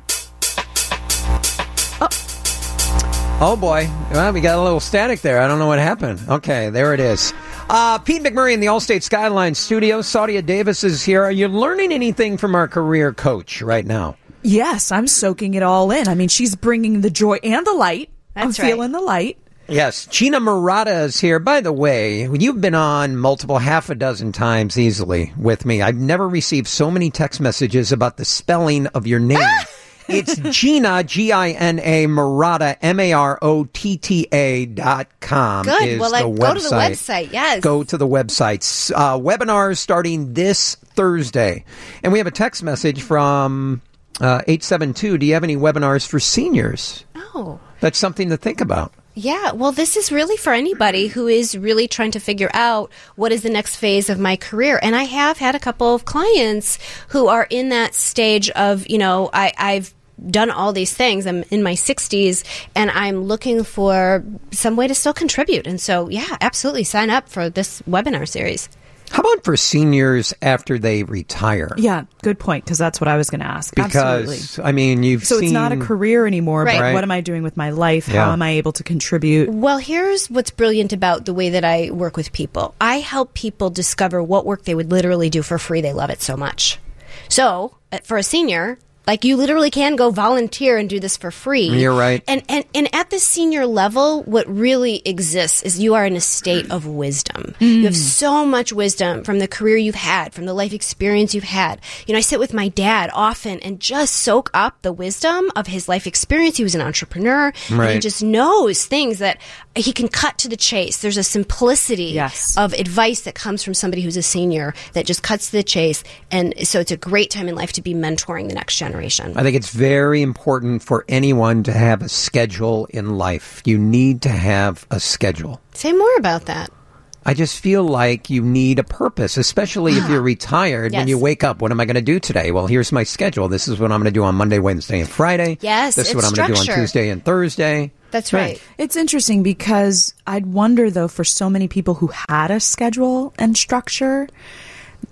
Oh boy. Well, we got a little static there. I don't know what happened. Okay, there it is. Uh, Pete McMurray in the Allstate Skyline studio. Saudia Davis is here. Are you learning anything from our career coach right now? Yes, I'm soaking it all in. I mean, she's bringing the joy and the light. That's I'm right. feeling the light. Yes, Gina Murata is here. By the way, you've been on multiple, half a dozen times easily with me. I've never received so many text messages about the spelling of your name. It's Gina, G I N A, Murata, M A R O T T A dot com. Good. Is Well, the like, go to the website. website. Yes. Go to the website. Uh, webinars starting this Thursday. And we have a text message from uh, eight seven two. Do you have any webinars for seniors? Oh. That's something to think about. Yeah, well, this is really for anybody who is really trying to figure out what is the next phase of my career. And I have had a couple of clients who are in that stage of, you know, I, I've done all these things. I'm in my sixties and I'm looking for some way to still contribute. And so, yeah, absolutely sign up for this webinar series. How about for seniors after they retire? Yeah, good point, because that's what I was going to ask. Because, Absolutely. I mean, you've So seen... it's not a career anymore, Right. but Right. what am I doing with my life? Yeah. How am I able to contribute? Well, here's what's brilliant about the way that I work with people. I help people discover what work they would literally do for free. They love it so much. So, uh, for a senior, like, you literally can go volunteer and do this for free. You're right. And, and and at the senior level, what really exists is you are in a state of wisdom. You have so much wisdom from the career you've had, from the life experience you've had. You know, I sit with my dad often and just soak up the wisdom of his life experience. He was an entrepreneur. And he Right. just knows things that he can cut to the chase. There's a simplicity of advice that comes from somebody who's a senior that just cuts to the chase. And so it's a great time in life to be mentoring the next generation. I think it's very important for anyone to have a schedule in life. You need to have a schedule. Say more about that. I just feel like you need a purpose, especially if you're retired. When Yes. you wake up, what am I going to do today? Well, here's my schedule. This is what I'm going to do on Monday, Wednesday, and Friday. Yes, This is what it's I'm going to do on structure. Tuesday and Thursday. That's right. It's interesting because I'd wonder, though, for so many people who had a schedule and structure,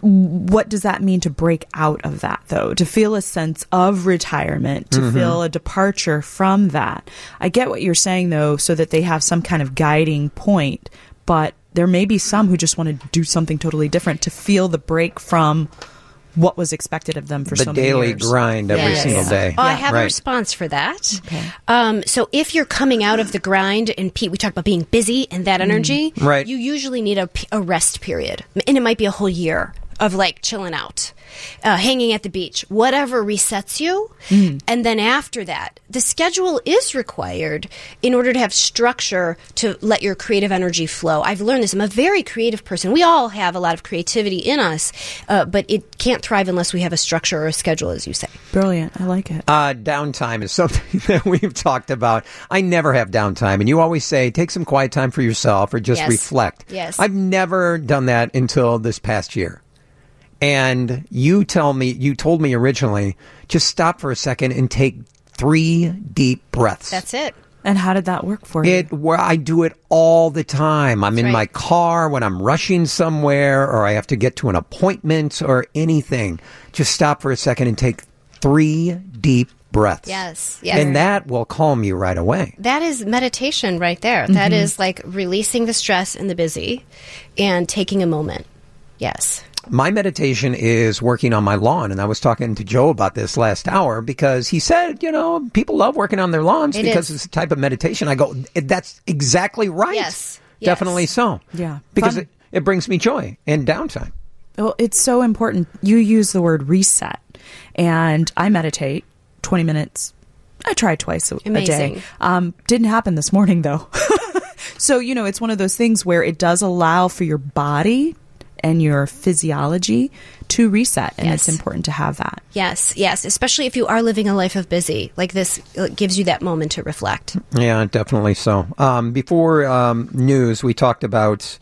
what does that mean to break out of that, though? To feel a sense of retirement, to Mhm. feel a departure from that. I get what you're saying, though, so that they have some kind of guiding point, but there may be some who just want to do something totally different, to feel the break from what was expected of them for The so many daily years. grind every Yes. single day. Oh, I have a Right. response for that. Um, so if you're coming out of the grind, and Pete, we talked about being busy and that energy, Right. you usually need a, p- a rest period. And it might be a whole year of like chilling out, uh, hanging at the beach, whatever resets you. And then after that, the schedule is required in order to have structure to let your creative energy flow. I've learned this. I'm a very creative person. We all have a lot of creativity in us, uh, but it can't thrive unless we have a structure or a schedule, as you say. Brilliant. I like it. Uh, downtime is something that we've talked about. I never have downtime, and you always say take some quiet time for yourself or just Yes. reflect. Yes. I've never done that until this past year. And you tell me, you told me originally, just stop for a second and take three deep breaths. That's it. And how did that work for you? It where I do it all the time. I'm in right. my car when I'm rushing somewhere or I have to get to an appointment or anything. Just stop for a second and take three deep breaths. Yes. Yes. And that will calm you right away. That is meditation right there. That Mhm. is like releasing the stress and the busy and taking a moment. Yes. My meditation is working on my lawn, and I was talking to Joe about this last hour because he said, you know, people love working on their lawns It because is. it's a type of meditation. I go, that's exactly right. Yes. Definitely so. Yeah. Because Fun. it, it brings me joy and downtime. Well, it's so important. You use the word reset, and I meditate twenty minutes. I try twice a, a Amazing. day. Um, didn't happen this morning, though. So, you know, it's one of those things where it does allow for your body and your physiology to reset, and Yes. it's important to have that. Yes. Yes. Especially if you are living a life of busy. Like this it gives you that moment to reflect. Yeah, definitely so. Um, before um, news, we talked about,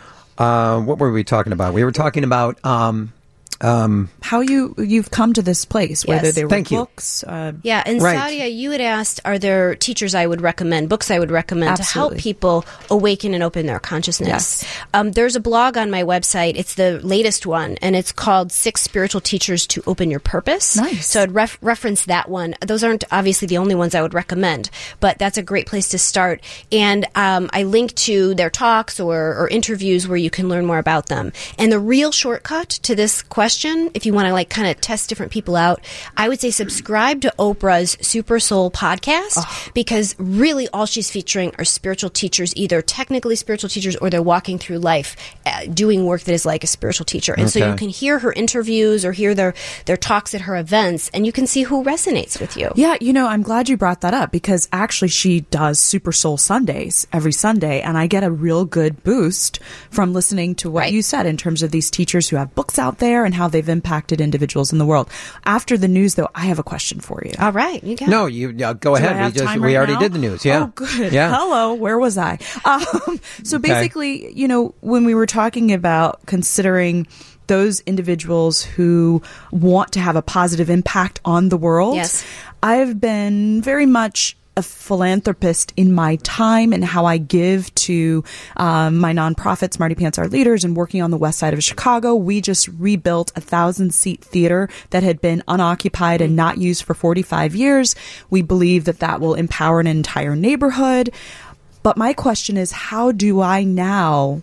uh, what were we talking about? We were talking about... Um, um, How you, you've come to this place, whether Yes. they were Thank you. books. Uh, Yeah, and Right. Sadia, you had asked, are there teachers I would recommend, books I would recommend Absolutely. to help people awaken and open their consciousness? Yes. Um, there's a blog on my website. It's the latest one, and it's called Six Spiritual Teachers to Open Your Purpose. Nice. So I'd ref- reference that one. Those aren't obviously the only ones I would recommend, but that's a great place to start. And um, I link to their talks or, or interviews where you can learn more about them. And the real shortcut to this question, if you want to like kind of test different people out, I would say subscribe to Oprah's Super Soul podcast, because really all she's featuring are spiritual teachers, either technically spiritual teachers or they're walking through life uh, doing work that is like a spiritual teacher. And so Okay. you can hear her interviews or hear their, their talks at her events, and you can see who resonates with you. Yeah, you know, I'm glad you brought that up, because actually she does Super Soul Sundays every Sunday, and I get a real good boost from listening to what you said in terms of these teachers who have books out there and how they've impacted individuals in the world. After the news, though, I have a question for you. All right, you got no, you uh, go Do I ahead. We have just time we right already now? did the news. Yeah. Oh, good. Yeah. Hello. Where was I? Um, so Okay. basically, you know, when we were talking about considering those individuals who want to have a positive impact on the world, Yes. I've been very much a philanthropist in my time and how I give to um, my nonprofit, Smarty Pants Our Leaders, and working on the west side of Chicago. We just rebuilt a thousand seat theater that had been unoccupied and not used for forty-five years. We believe that that will empower an entire neighborhood. But my question is, how do I now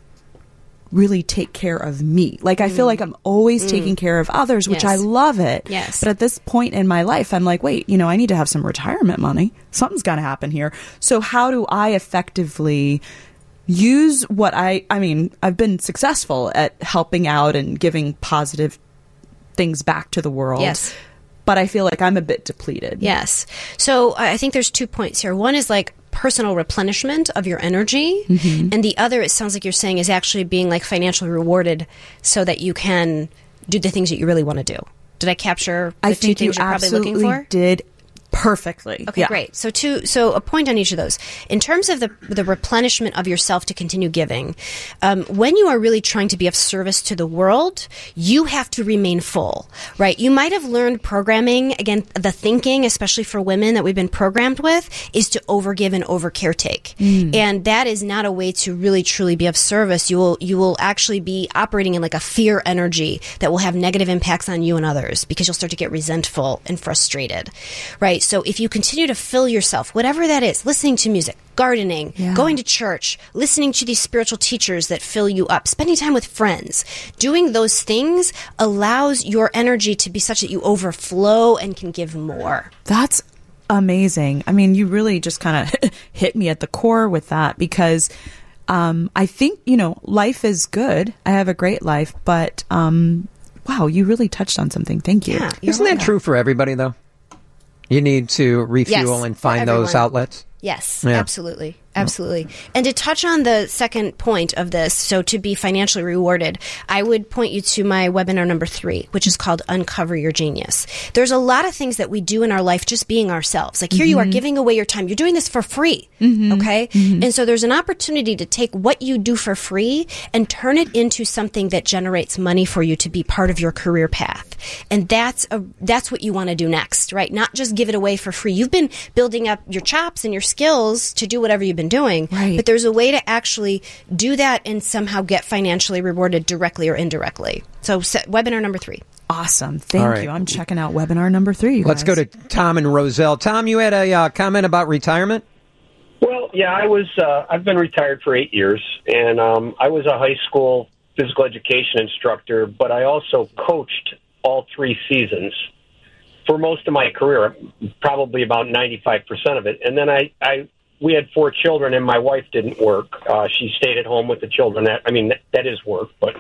really take care of me? Like, I feel like I'm always Mm. taking care of others, which I Yes. love it. Yes. But at this point in my life, I'm like, wait, you know, I need to have some retirement money. Something's got to happen here. So how do I effectively use what I, I mean, I've been successful at helping out and giving positive things back to the world. Yes. But I feel like I'm a bit depleted. Yes. So I think there's two points here. One is like personal replenishment of your energy. Mhm. And the other, it sounds like you're saying, is actually being like financially rewarded so that you can do the things that you really want to do. Did I capture the I two think you things you're probably absolutely looking for? did perfectly. Okay, Yeah. great. So two, so a point on each of those. In terms of the the replenishment of yourself to continue giving, um, when you are really trying to be of service to the world, you have to remain full, right? You might have learned programming, again, the thinking, especially for women that we've been programmed with, is to overgive and over caretake. Mm. And that is not a way to really truly be of service. You will, you will actually be operating in like a fear energy that will have negative impacts on you and others because you'll start to get resentful and frustrated, right? So if you continue to fill yourself, whatever that is, listening to music, gardening, Yeah. going to church, listening to these spiritual teachers that fill you up, spending time with friends, doing those things allows your energy to be such that you overflow and can give more. That's amazing. I mean, you really just kind of hit me at the core with that because um, I think, you know, life is good. I have a great life, but um, wow, you really touched on something. Thank you. Isn't that true for everybody, though? You need to refuel Yes, and for find those everyone. outlets? Yes, Yeah. absolutely. Absolutely. And to touch on the second point of this, so to be financially rewarded, I would point you to my webinar number three, which is called Uncover Your Genius. There's a lot of things that we do in our life just being ourselves. Like here you are Mhm. giving away your time. You're doing this for free. Mhm. Okay? Mhm. And so there's an opportunity to take what you do for free and turn it into something that generates money for you to be part of your career path. And that's a, that's what you want to do next, right? Not just give it away for free. You've been building up your chops and your skills to do whatever you've been doing. Right. But there's a way to actually do that and somehow get financially rewarded directly or indirectly. So se- webinar number three. Awesome. Thank All right. you. I'm checking out webinar number three. You Let's guys. go to Tom and Roselle. Tom, you had a uh, comment about retirement? Well, yeah, I was. Uh, I've been retired for eight years, and um, I was a high school physical education instructor, but I also coached all three seasons for most of my career, probably about ninety-five percent of it. And then I, I, we had four children, and my wife didn't work. Uh, she stayed at home with the children. That, I mean, that, that is work, but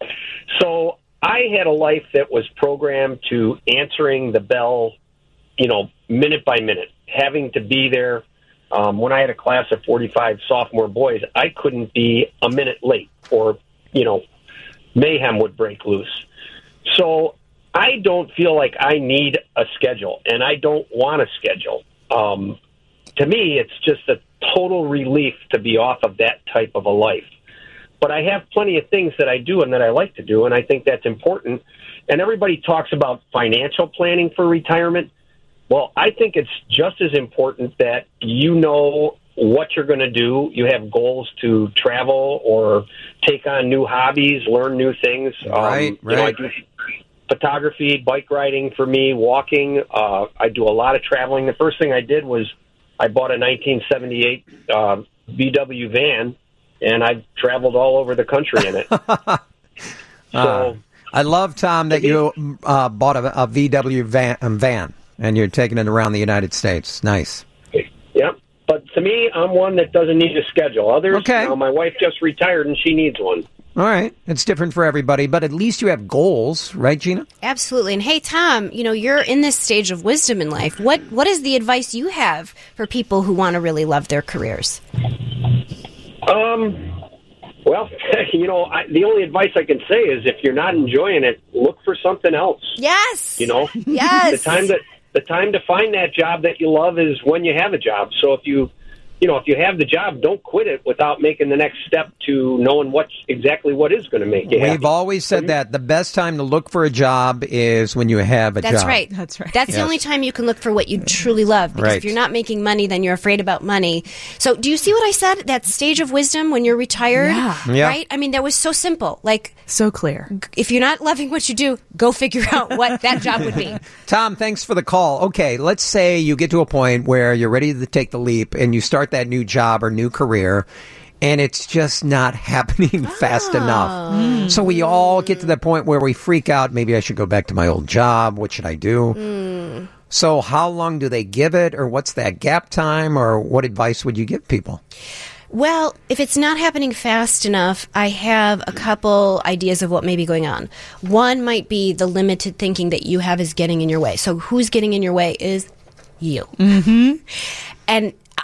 so I had a life that was programmed to answering the bell, you know, minute by minute, having to be there. Um, when I had a class of forty-five sophomore boys, I couldn't be a minute late or, you know, mayhem would break loose. So I don't feel like I need a schedule, and I don't want a schedule. Um, to me, it's just a total relief to be off of that type of a life. But I have plenty of things that I do and that I like to do, and I think that's important. And everybody talks about financial planning for retirement. Well, I think it's just as important that you know what you're going to do. You have goals to travel or take on new hobbies, learn new things. Right, um, you know, I right. do photography, bike riding for me, walking. Uh, I do a lot of traveling. The first thing I did was I bought a nineteen seventy-eight uh, V W van, and I've traveled all over the country in it. Uh, So I love, Tom, that you uh, bought a, a V W van, um, van, and you're taking it around the United States. Nice. yeah, but to me, I'm one that doesn't need a schedule. Others, okay. You know, my wife just retired, and she needs one. All right. It's different for everybody, but at least you have goals, right, Gina? Absolutely. And hey, Tom, you know, you're in this stage of wisdom in life. What What is the advice you have for people who want to really love their careers? Um, well, you know, I, the only advice I can say is if you're not enjoying it, look for something else. Yes. You know, Yes. the time that the time to find that job that you love is when you have a job. So if you You know, if you have the job, don't quit it without making the next step to knowing what's exactly what is going to make you happy. We've always said that the best time to look for a job is when you have a That's job. right. That's right. That's the Yes. only time you can look for what you truly love. Because Right. if you're not making money, then you're afraid about money. So do you see what I said? That stage of wisdom when you're retired? Yeah. Yeah. Right? I mean, that was so simple. Like, so clear. If you're not loving what you do, go figure out what that job would be. Tom, thanks for the call. Okay, let's say you get to a point where you're ready to take the leap and you start that new job or new career, and it's just not happening fast enough. So we all get to that point where we freak out. Maybe I should go back to my old job. What should I do? Mm. So how long do they give it, or what's that gap time, or what advice would you give people? Well, if it's not happening fast enough, I have a couple ideas of what may be going on. One might be the limited thinking that you have is getting in your way. So who's getting in your way is you. Mm-hmm. And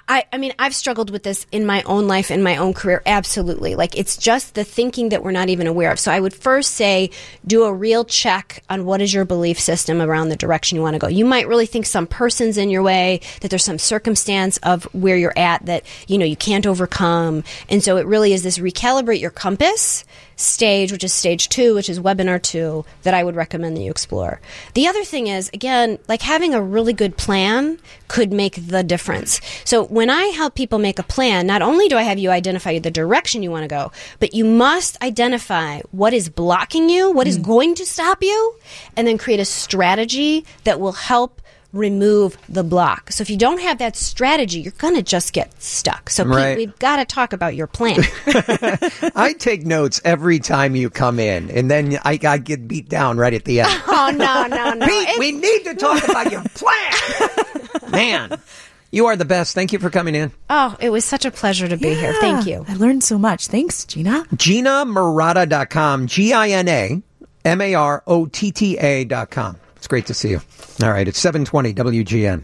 I, I mean, I've struggled with this in my own life, in my own career, absolutely. Like, it's just the thinking that we're not even aware of. So I would first say, do a real check on what is your belief system around the direction you want to go. You might really think some person's in your way, that there's some circumstance of where you're at that, you know, you can't overcome. And so it really is this recalibrate your compass stage, which is stage two, which is webinar two, that I would recommend that you explore. The other thing is, again, like having a really good plan could make the difference. So when I help people make a plan, not only do I have you identify the direction you want to go, but you must identify what is blocking you, what is going to stop you, and then create a strategy that will help remove the block. So if you don't have that strategy, you're going to just get stuck. So Pete, Right. we've got to talk about your plan. I take notes every time you come in, and then I, I get beat down right at the end. Oh, no, no, no. Pete, we need to talk about your plan. Man, you are the best. Thank you for coming in. Oh, it was such a pleasure to be here. Thank you. I learned so much. Thanks, Gina. Gina Marotta dot com. G I N A M A R O T T A dot com. It's great to see you. All right, it's seven twenty W G N.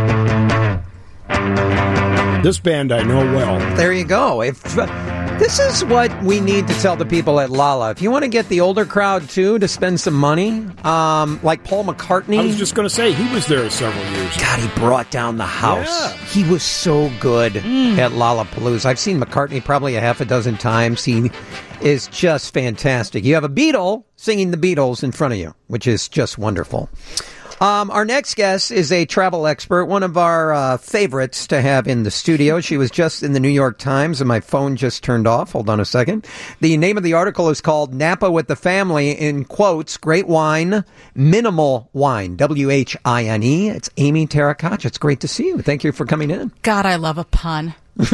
This band I know well. There you go. If uh, this is what we need to tell the people at Lala. If you want to get the older crowd, too, to spend some money, um, like Paul McCartney. I was just going to say, he was there several years ago. God, he brought down the house. Yeah. He was so good at Lollapalooza. I've seen McCartney probably a half a dozen times. He is just fantastic. You have a Beatle singing the Beatles in front of you, which is just wonderful. Um, our next guest is a travel expert, one of our uh, favorites to have in the studio. She was just in the New York Times, and my phone just turned off. Hold on a second. The name of the article is called Napa with the Family, in quotes, Great Wine, Minimal Wine, W H I N E. It's Amy Tarakach. It's great to see you. Thank you for coming in. God, I love a pun. It's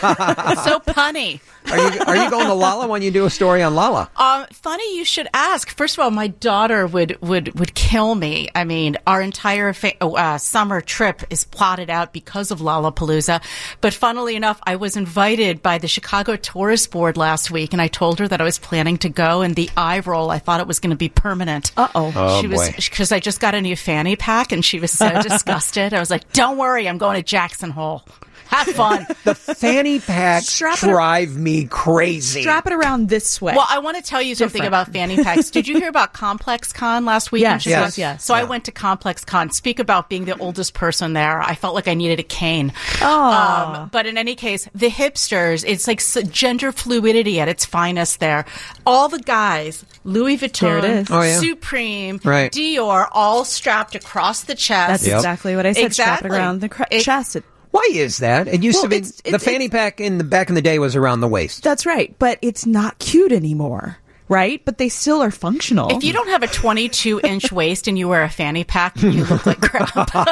so punny. Are you are you going to Lala when you do a story on Lala? Um, funny you should ask. First of all, my daughter would, would, would kill me. I mean, our entire fa- uh, summer trip is plotted out because of Lollapalooza. But funnily enough, I was invited by the Chicago Tourist Board last week, and I told her that I was planning to go, and the eye roll, I thought it was going to be permanent. Uh-oh. Oh, she was, boy. because I just got a new fanny pack, and she was so disgusted. I was like, don't worry, I'm going to Jackson Hole. Have fun. The fanny packs Strap it- drive me crazy. Strap it around this way. Well, I want to tell you something Different. about fanny packs. Did you hear about Complex Con last week? Yes, in yes, Chicago? yes. So I Yeah. went to Complex Con. Speak about being the oldest person there. I felt like I needed a cane. Aw. Um, but in any case, the hipsters, it's like s- gender fluidity at its finest there. All the guys, Louis There Vuitton, it is. Oh, yeah. Supreme, Right. Dior, all strapped across the chest. That's Yep. exactly what I said. Strap it Exactly. around the cr- It- chest. It- Why is that? It used Well, to be it's- the it's- fanny pack in the back in the day was around the waist. That's right. But it's not cute anymore, right? But they still are functional. If you don't have a twenty-two inch waist and you wear a fanny pack, you look like crap.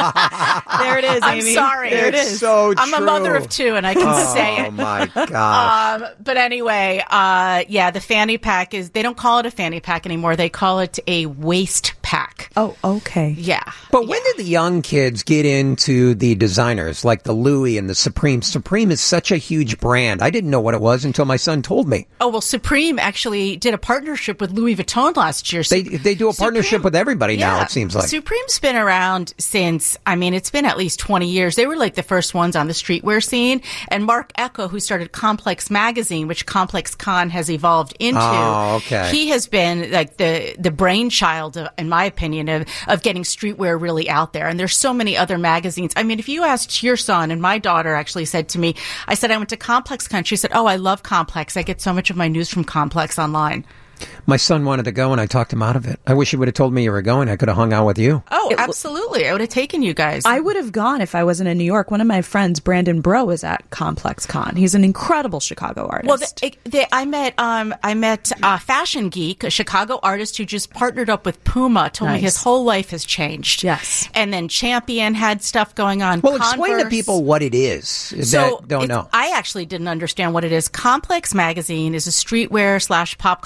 there it is, I'm Amy. sorry. There it It's is. so I'm a true. mother of two, and I can Oh say it. my gosh. Um, but anyway, uh, yeah, the fanny pack is, they don't call it a fanny pack anymore. They call it a waist pack. Oh, okay. Yeah. But when did the young kids get into the designers like the Louis and the Supreme? Supreme is such a huge brand. I didn't know what it was until my son told me. Oh, well, Supreme actually did a partnership with Louis Vuitton last year. They they do a partnership with everybody now, it seems like. Supreme's been around since, I mean, it's been at least twenty years. They were like the first ones on the streetwear scene. And Mark Ecko, who started Complex Magazine, which Complex Con has evolved into, Oh, okay. he has been like the, the brainchild, of, in my opinion, of, of getting streetwear really out there. And there's so many other magazines. I mean, if you asked your son, and my daughter actually said to me, I said, I went to Complex Con. She said, oh, I love Complex. I get so much of my news from Complex online. My son wanted to go, and I talked him out of it. I wish you would have told me you were going. I could have hung out with you. Oh, absolutely. I would have taken you guys. I would have gone if I wasn't in New York. One of my friends, Brandon Bro, is at Complex Con. He's an incredible Chicago artist. Well, the, it, the, I met um, I met uh, Fashion Geek, a Chicago artist who just partnered up with Puma. Told me Nice. his whole life has changed. Yes, and then Champion had stuff going on. Well, explain to Converse. people what it is So that don't it's- know. I actually didn't understand what it is. Complex Magazine is a streetwear slash pop culture magazine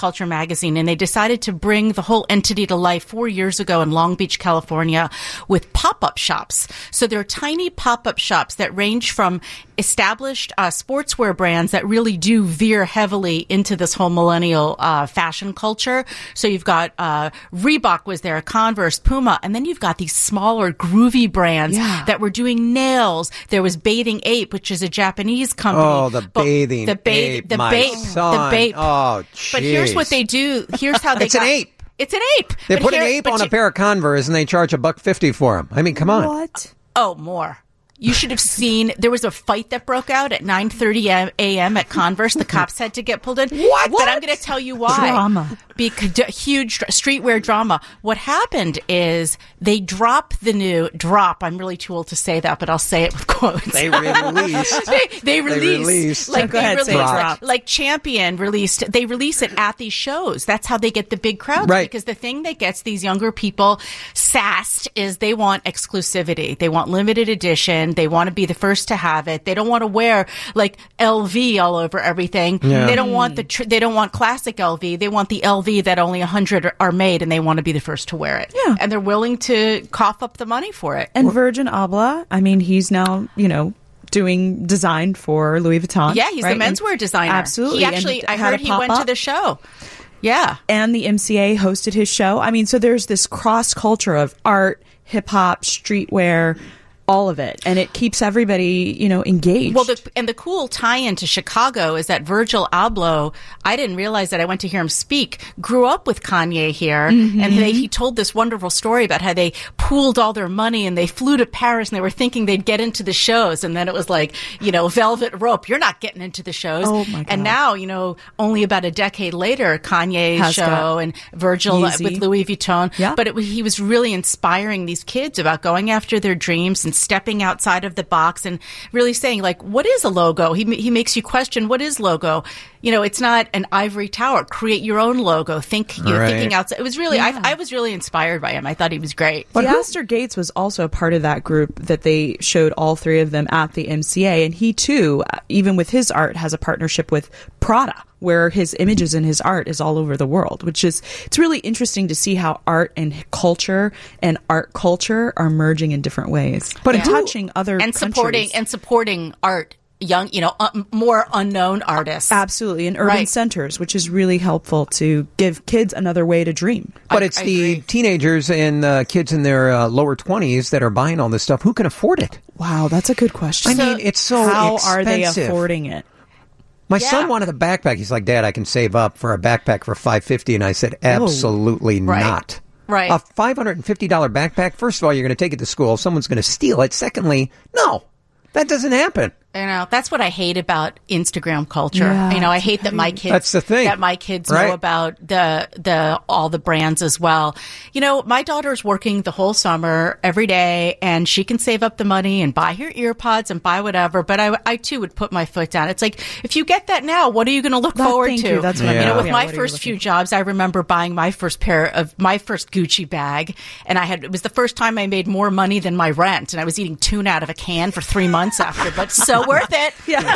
magazine, and they decided to bring the whole entity to life four years ago in Long Beach, California, with pop-up shops. So they're tiny pop-up shops that range from established uh, sportswear brands that really do veer heavily into this whole millennial uh, fashion culture. So you've got uh, Reebok was there, Converse, Puma, and then you've got these smaller, groovy brands Yeah. that were doing nails. There was Bathing Ape, which is a Japanese company. Oh, the But bathing the ba- ape, the my babe, son. the babe. Oh, But here's jeez. what they do. Here's how they It's an got- ape. It's an ape. They But put here- an ape but on you- a pair of Converse and they charge a buck fifty for them. I mean, come on. What? Oh, more. You should have seen, there was a fight that broke out at nine thirty a.m. at Converse. The cops had to get pulled in. What? But I'm going to tell you why. Drama. Because d- huge dr- streetwear drama. What happened is they dropped the new, drop, I'm really too old to say that, but I'll say it with quotes. They released. they, they released. released. Like, Go they ahead, say released, drop. like, like Champion released, they release it at these shows. That's how they get the big crowds. Right. Because the thing that gets these younger people sassed is they want exclusivity. They want limited edition. They want to be the first to have it. They don't want to wear like L V all over everything. Yeah. They don't want the tr- they don't want classic L V. They want the L V that only one hundred are, are made, and they want to be the first to wear it. Yeah. And they're willing to cough up the money for it. And Virgin Abloh, I mean, he's now, you know, doing design for Louis Vuitton. Yeah, he's right? the menswear And- designer. Absolutely. He And actually, I had heard a he went to pop-up. the show. Yeah. And the M C A hosted his show. I mean, so there's this cross culture of art, hip hop, streetwear, all of it, and it keeps everybody, you know, engaged. Well, the, and the cool tie-in to Chicago is that Virgil Abloh, I didn't realize that I went to hear him speak, grew up with Kanye here, Mhm. and they, he told this wonderful story about how they pooled all their money and they flew to Paris and they were thinking they'd get into the shows, and then it was like, you know, velvet rope, you're not getting into the shows. Oh, my God. And now, you know, only about a decade later, Kanye's Has show got and Virgil Yeezy. with Louis Vuitton. Yeah. But it was, he was really inspiring these kids about going after their dreams and stepping outside of the box and really saying, like, what is a logo? He he makes you question, what is logo? You know, it's not an ivory tower. Create your own logo. Think, you know, Right. thinking outside. It was really, Yeah. I, I was really inspired by him. I thought he was great. The Astor Gates was also a part of that group that they showed all three of them at the M C A. And he, too, uh, even with his art, has a partnership with Prada, where his images and his art is all over the world, which is, it's really interesting to see how art and culture and art culture are merging in different ways. But Yeah. touching other and supporting countries. and supporting art, young, you know, uh, more unknown artists. Absolutely, in urban Right. centers, which is really helpful to give kids another way to dream. But it's the teenagers and uh, kids in their uh, lower twenties that are buying all this stuff. Who can afford it? Wow, that's a good question. I mean, it's so how are they expensive. affording it? My son wanted a backpack. He's like, Dad, I can save up for a backpack for five hundred fifty dollars. And I said, absolutely Right. not. Right. A five hundred fifty dollars backpack, first of all, you're going to take it to school. Someone's going to steal it. Secondly, no, that doesn't happen. You know, that's what I hate about Instagram culture. Yeah, you know, I hate that my kids That's the thing. that my kids Right. know about the the all the brands as well. You know, my daughter's working the whole summer every day, and she can save up the money and buy her ear pods and buy whatever. But I, I too would put my foot down. It's like, if you get that now, what are you going to look That- forward thank to? you. That's what I You mean. know, with Yeah, my what are you first few jobs, I remember buying my first pair of my first Gucci bag, and I had it was the first time I made more money than my rent, and I was eating tuna out of a can for three months after. But so worth it. Yeah.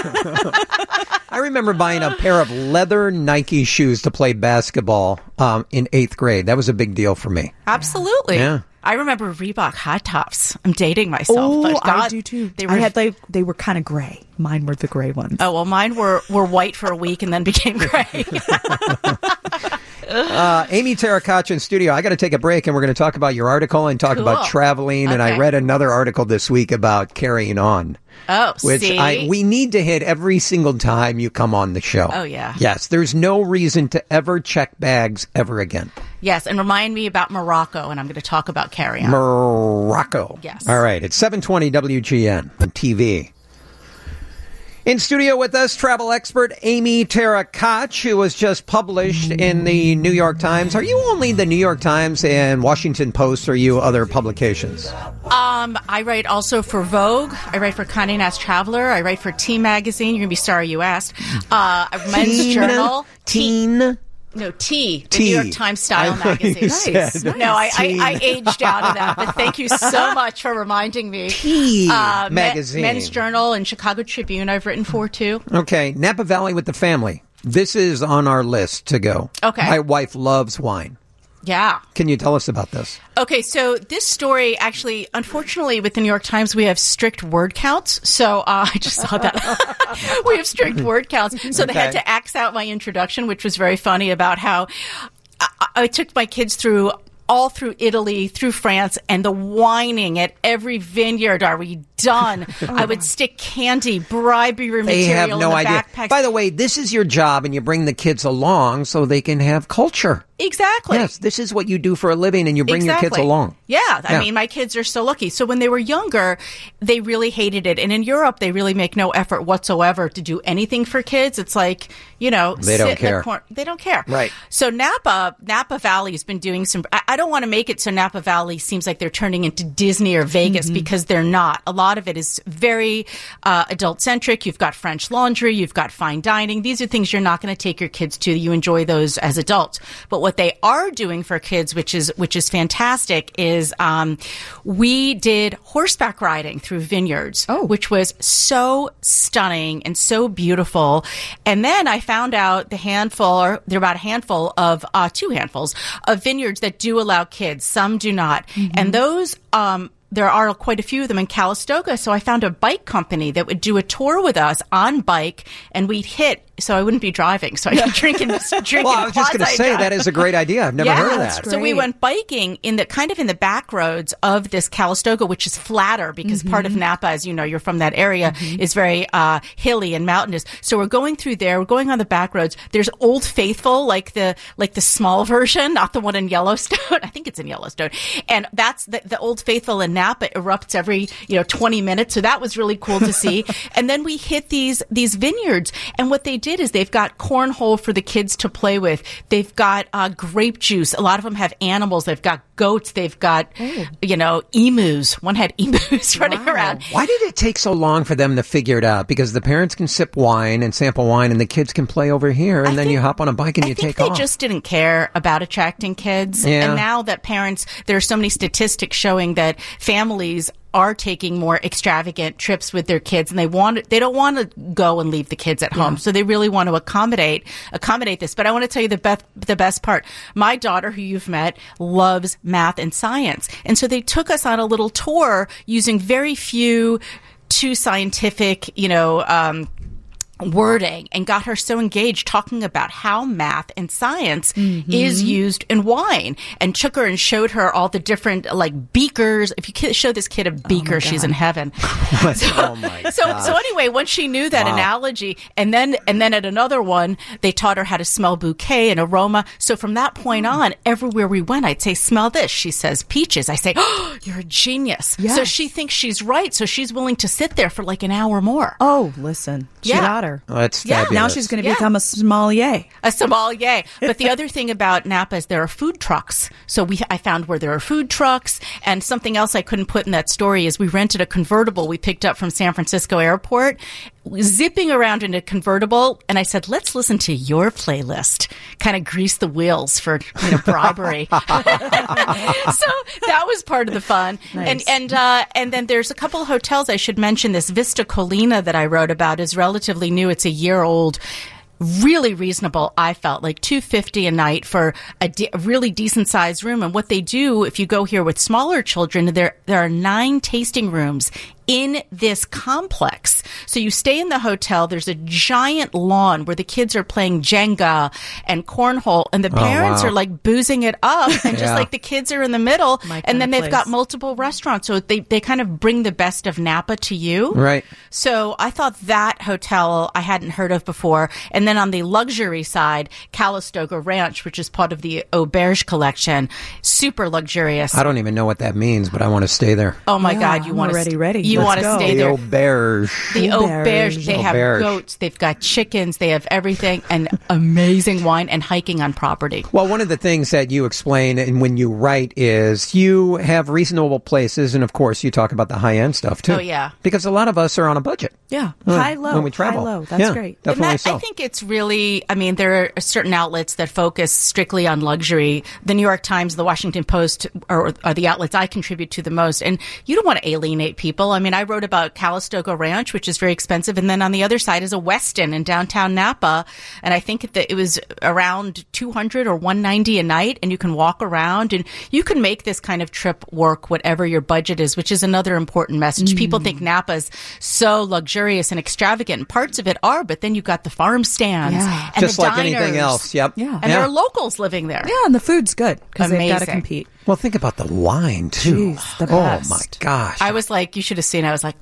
I remember buying a pair of leather Nike shoes to play basketball um, in eighth grade. That was a big deal for me. Absolutely. Yeah. I remember Reebok high tops. I'm dating myself. Oh, but God, I do too. They were, I had like they were kind of gray. Mine were the gray ones. oh well, mine were were white for a week and then became gray. Uh, Amy Terracacha in studio. I got to take a break, and we're going to talk about your article and talk Cool. about traveling. And I Okay. read another article this week about carrying on. Oh, which see? I we need to hit every single time you come on the show. Oh, yeah. Yes, there's no reason to ever check bags ever again. Yes, and remind me about Morocco, and I'm going to talk about carry on. Morocco. Yes. All right. It's seven twenty W G N on T V. In studio with us, travel expert Amy Terracacha, who was just published in the New York Times. Are you only the New York Times and Washington Post, or are you other publications? Um, I write also for Vogue. I write for Condé Nast Traveler. I write for T Magazine. You're going to be sorry you asked. Uh, Men's Teen? Journal. Teen? No, T, the T. New York Times Style I thought you Magazine. said No, I, I, teen. I aged out of that, but thank you so much for reminding me. T Me- Magazine. Men's Journal and Chicago Tribune I've written for, too. Okay. Napa Valley with the family. This is on our list to go. Okay. My wife loves wine. Yeah. Can you tell us about this? Okay, so this story actually, unfortunately, with the New York Times, we have strict word counts. So uh, I just saw that. We have strict word counts. So they had Okay. to axe out my introduction, which was very funny about how I, I took my kids through all through Italy, through France, and the whining at every vineyard. Are we done? I would stick candy, bribery They have material no in the idea. backpacks. By the way, this is your job, and you bring the kids along so they can have culture. Exactly. Yes, this is what you do for a living, and you bring your kids Exactly. along. Yeah, I Yeah. mean, my kids are so lucky. So when they were younger, they really hated it. And in Europe, they really make no effort whatsoever to do anything for kids. It's like, you know, They don't sit in care. the corner. They don't care. Right. So Napa, Napa Valley has been doing some, I, I don't want to make it so Napa Valley seems like they're turning into Disney or Vegas Mm-hmm. because they're not. A lot of it is very uh, adult centric. You've got French laundry, you've got fine dining. These are things you're not going to take your kids to. You enjoy those as adults. But what they are doing for kids, which is which is fantastic, is um, we did horseback riding through vineyards, which was so stunning and so beautiful. And then I found out the handful, or there are about a handful of uh, two handfuls of vineyards that do allow kids. Some do not, and those. Um, There are quite a few of them in Calistoga, so I found a bike company that would do a tour with us on bike, and we'd hit. So I wouldn't be driving, so I'd be drinking, drinking. Well, I was just going to say, quasi-drive. that is a great idea. I've never Yeah, heard of that. So we went biking in the kind of in the back roads of this Calistoga, which is flatter because part of Napa, as you know, you're from that area, is very uh, hilly and mountainous. So we're going through there. We're going on the back roads. There's Old Faithful, like the like the small version, not the one in Yellowstone. I think it's in Yellowstone, and that's the, the Old Faithful in Napa erupts every you know twenty minutes. So that was really cool to see. And then we hit these these vineyards, and what they did is they've got cornhole for the kids to play with. They've got uh, grape juice. A lot of them have animals. They've got goats. They've got, you know, emus. One had emus running around. Why did it take so long for them to figure it out? Because the parents can sip wine and sample wine, and the kids can play over here, and then you hop on a bike and you take They off. just didn't care about attracting kids. Yeah. And now that parents, there are so many statistics showing that families are taking more extravagant trips with their kids, and they want they don't want to go and leave the kids at home, so they really want to accommodate accommodate this. But I want to tell you the best the best part. My daughter, who you've met, loves math and science, and so they took us on a little tour using very few too scientific, you know. Um, wording, and got her so engaged talking about how math and science Mm-hmm. is used in wine, and took her and showed her all the different like beakers. If you ki- show this kid a beaker, she's in heaven. oh my So, gosh. so anyway, once she knew that Wow. analogy, and then and then at another one, they taught her how to smell bouquet and aroma. So from that point on, everywhere we went, I'd say, "Smell this." She says, "Peaches." I say, "Oh, you're a genius." Yes. So she thinks she's right. So she's willing to sit there for like an hour more. Oh, listen, she Yeah. got her. Oh, that's Yeah. fabulous. Now she's going to Yeah. become a sommelier. A sommelier. But the other thing about Napa is there are food trucks. So we, I found where there are food trucks. And something else I couldn't put in that story is we rented a convertible we picked up from San Francisco Airport, zipping around in a convertible. And I said, let's listen to your playlist. Kind of grease the wheels for, you know, bribery. So that was part of the fun. Nice. And, and, uh, and then there's a couple of hotels I should mention. This Vista Colina that I wrote about is relatively new. It's a year old. Really reasonable, I felt, like two hundred fifty dollars a night for a, de- a really decent sized room. And what they do, if you go here with smaller children, there there are nine tasting rooms in this complex. So you stay in the hotel. There's a giant lawn where the kids are playing Jenga and cornhole, and the Oh, parents wow. are like boozing it up, and just Yeah. like the kids are in the middle. My kind And then of they've place. got multiple restaurants, so they they kind of bring the best of Napa to you. Right. So I thought that hotel I hadn't heard of before. And then on the luxury side, Calistoga Ranch, which is part of the Auberge collection, super luxurious. I don't even know what that means, but I want to stay there. Oh my Yeah, God, you I'm want to already ready. You Let's want to go. stay The there. auberge. The auberge. They have Auberge. goats. They've got chickens. They have everything, and amazing wine and hiking on property. Well, one of the things that you explain and when you write is you have reasonable places, and of course you talk about the high end stuff too. Oh, yeah. Because a lot of us are on a budget. Yeah, When- high low. when we travel. High low. That's Yeah, great. Definitely And that, so. I think it's really, I mean, there are certain outlets that focus strictly on luxury. The New York Times, the Washington Post are, are the outlets I contribute to the most. And you don't want to alienate people. I mean, I wrote about Calistoga Ranch, which is very very expensive. And then on the other side is a Westin in downtown Napa. And I think that it was around two hundred or one ninety a night. And you can walk around and you can make this kind of trip work, whatever your budget is, which is another important message. Mm. People think Napa's so luxurious and extravagant. And parts of it are, but then you've got the farm stands Yeah. and Just the like diners. anything else. Yep. Yeah. And there are locals living there. Yeah, and the food's good because they've got to Amazing. compete. Well, think about the wine, too. Jeez, the oh, best. my gosh. I was like, you should have seen. I was like,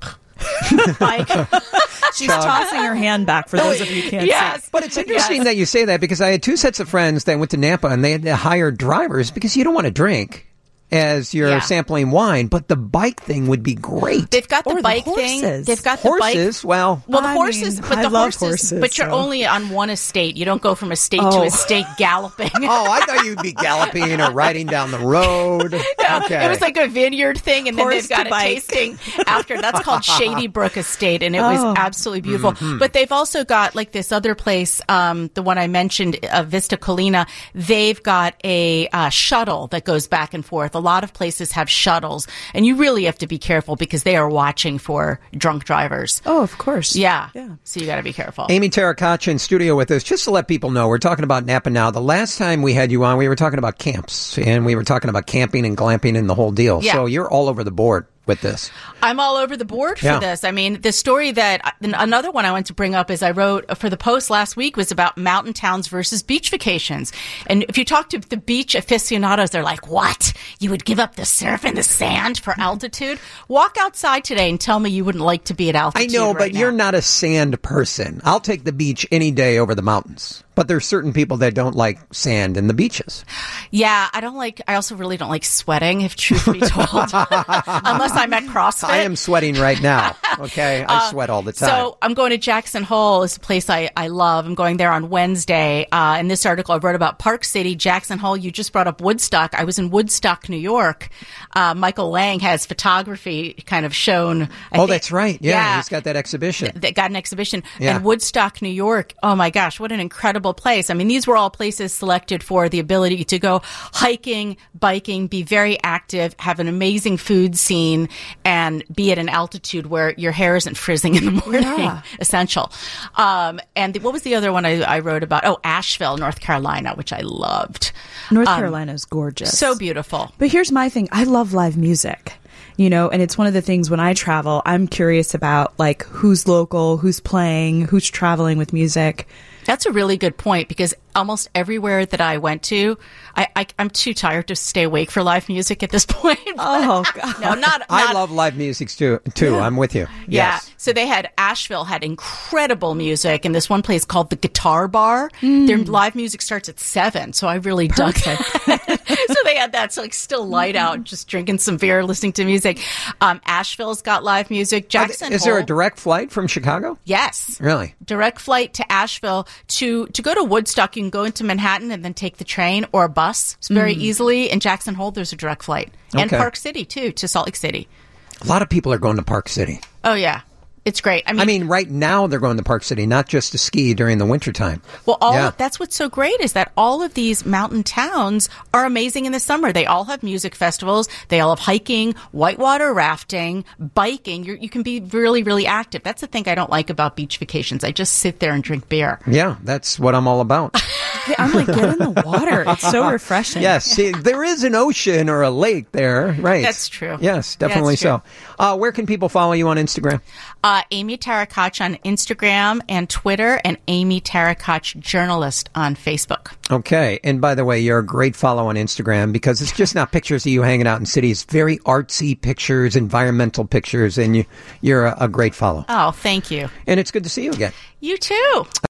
She's tossing her hand back for those of you who can't Yes. see. But it's interesting that you say that because I had two sets of friends that went to Napa and they had to hire drivers because you don't want to drink as you're Yeah. sampling wine, but the bike thing would be great. They've got the Or the bike thing. horses. They've got the bike. Horses, well, Well, the I horses, mean, but I the love horses, horses, but you're so- only on one estate. You don't go from estate to Oh. estate galloping. oh, I thought you'd be galloping or riding down the road. Yeah, Okay. It was like a vineyard thing, and Horse then they've got to a bike. tasting after. That's called Shady Brook Estate, and it was Oh. absolutely beautiful. Mm-hmm. But they've also got like this other place, um, the one I mentioned, uh, Vista Colina. They've got a uh, shuttle that goes back and forth. A lot of places have shuttles, and you really have to be careful because they are watching for drunk drivers. Oh, of course. Yeah, Yeah. so you got to be careful. Amy Tarakacha in studio with us. Just to let people know, we're talking about Napa now. The last time we had you on, we were talking about camps, and we were talking about camping and glamping and the whole deal. Yeah. So you're all over the board with this. I'm all over the board for Yeah. this. I mean, the story that another one I want to bring up is I wrote for the Post last week was about mountain towns versus beach vacations. And if you talk to the beach aficionados, they're like, what? You would give up the surf and the sand for altitude? Walk outside today and tell me you wouldn't like to be at I altitude. know, right but now. you're not a sand person. I'll take the beach any day over the mountains. But there's certain people that don't like sand and the beaches. Yeah, I don't like, I also really don't like sweating, if truth be told. Unless I'm at CrossFit. I am sweating right now. Okay, I Uh, sweat all the time. So I'm going to Jackson Hole. It's a place I, I love. I'm going there on Wednesday. Uh, in this article, I wrote about Park City, Jackson Hole. You just brought up Woodstock. I was in Woodstock, New York. Uh, Michael Lang has photography kind of shown. I oh, think- that's right. Yeah, yeah. he's got that exhibition. That got an exhibition Yeah. in Woodstock, New York. Oh my gosh, what an incredible place. I mean, these were all places selected for the ability to go hiking, biking, be very active, have an amazing food scene, and be at an altitude where your hair isn't frizzing in the morning. Yeah. Essential. Um, and the, what was the other one I, I wrote about? Oh, Asheville, North Carolina, which I loved. North Um, Carolina is gorgeous. So beautiful. But here's my thing. I love live music. You know, and it's one of the things when I travel, I'm curious about like who's local, who's playing, who's traveling with music. That's a really good point because almost everywhere that I went to, I, I, I'm too tired to stay awake for live music at this point. Oh, God. No, not, I not love live music too. Too, I'm with you. Yeah. Yes. So they had Asheville had incredible music, and this one place called the Guitar Bar. Mm. Their live music starts at seven, so I really dug it. So they had that, so like still light out, just drinking some beer, listening to music. Um, Asheville's got live music. Jackson Is there a Hole- direct flight from Chicago? Yes. Really? Direct flight to Asheville. To to go to Woodstock, you can go into Manhattan and then take the train or a bus very Mm. easily. In Jackson Hole, there's a direct flight. And Okay. Park City, too, to Salt Lake City. A lot of people are going to Park City. Oh, yeah. It's great. I mean, I mean, right now they're going to Park City, not just to ski during the wintertime. well, all Yeah. of, that's what's so great is that all of these mountain towns are amazing in the summer. They all have music festivals. They all have hiking, whitewater rafting, biking. You're, you can be really, really active. That's the thing I don't like about beach vacations. I just sit there and drink beer. Yeah, that's what I'm all about. I'm like, get in the water. It's so refreshing. Yes, see, there is an ocean or a lake there, right? That's true. Yes, definitely That's true. so. Uh, where can people follow you on Instagram? Uh, Amy Tarakach on Instagram and Twitter, and Amy Tarakach Journalist on Facebook. Okay, and by the way, you're a great follow on Instagram because it's just not pictures of you hanging out in cities. Very artsy pictures, environmental pictures, and you, you're a, a great follow. Oh, thank you. And it's good to see you again. You too.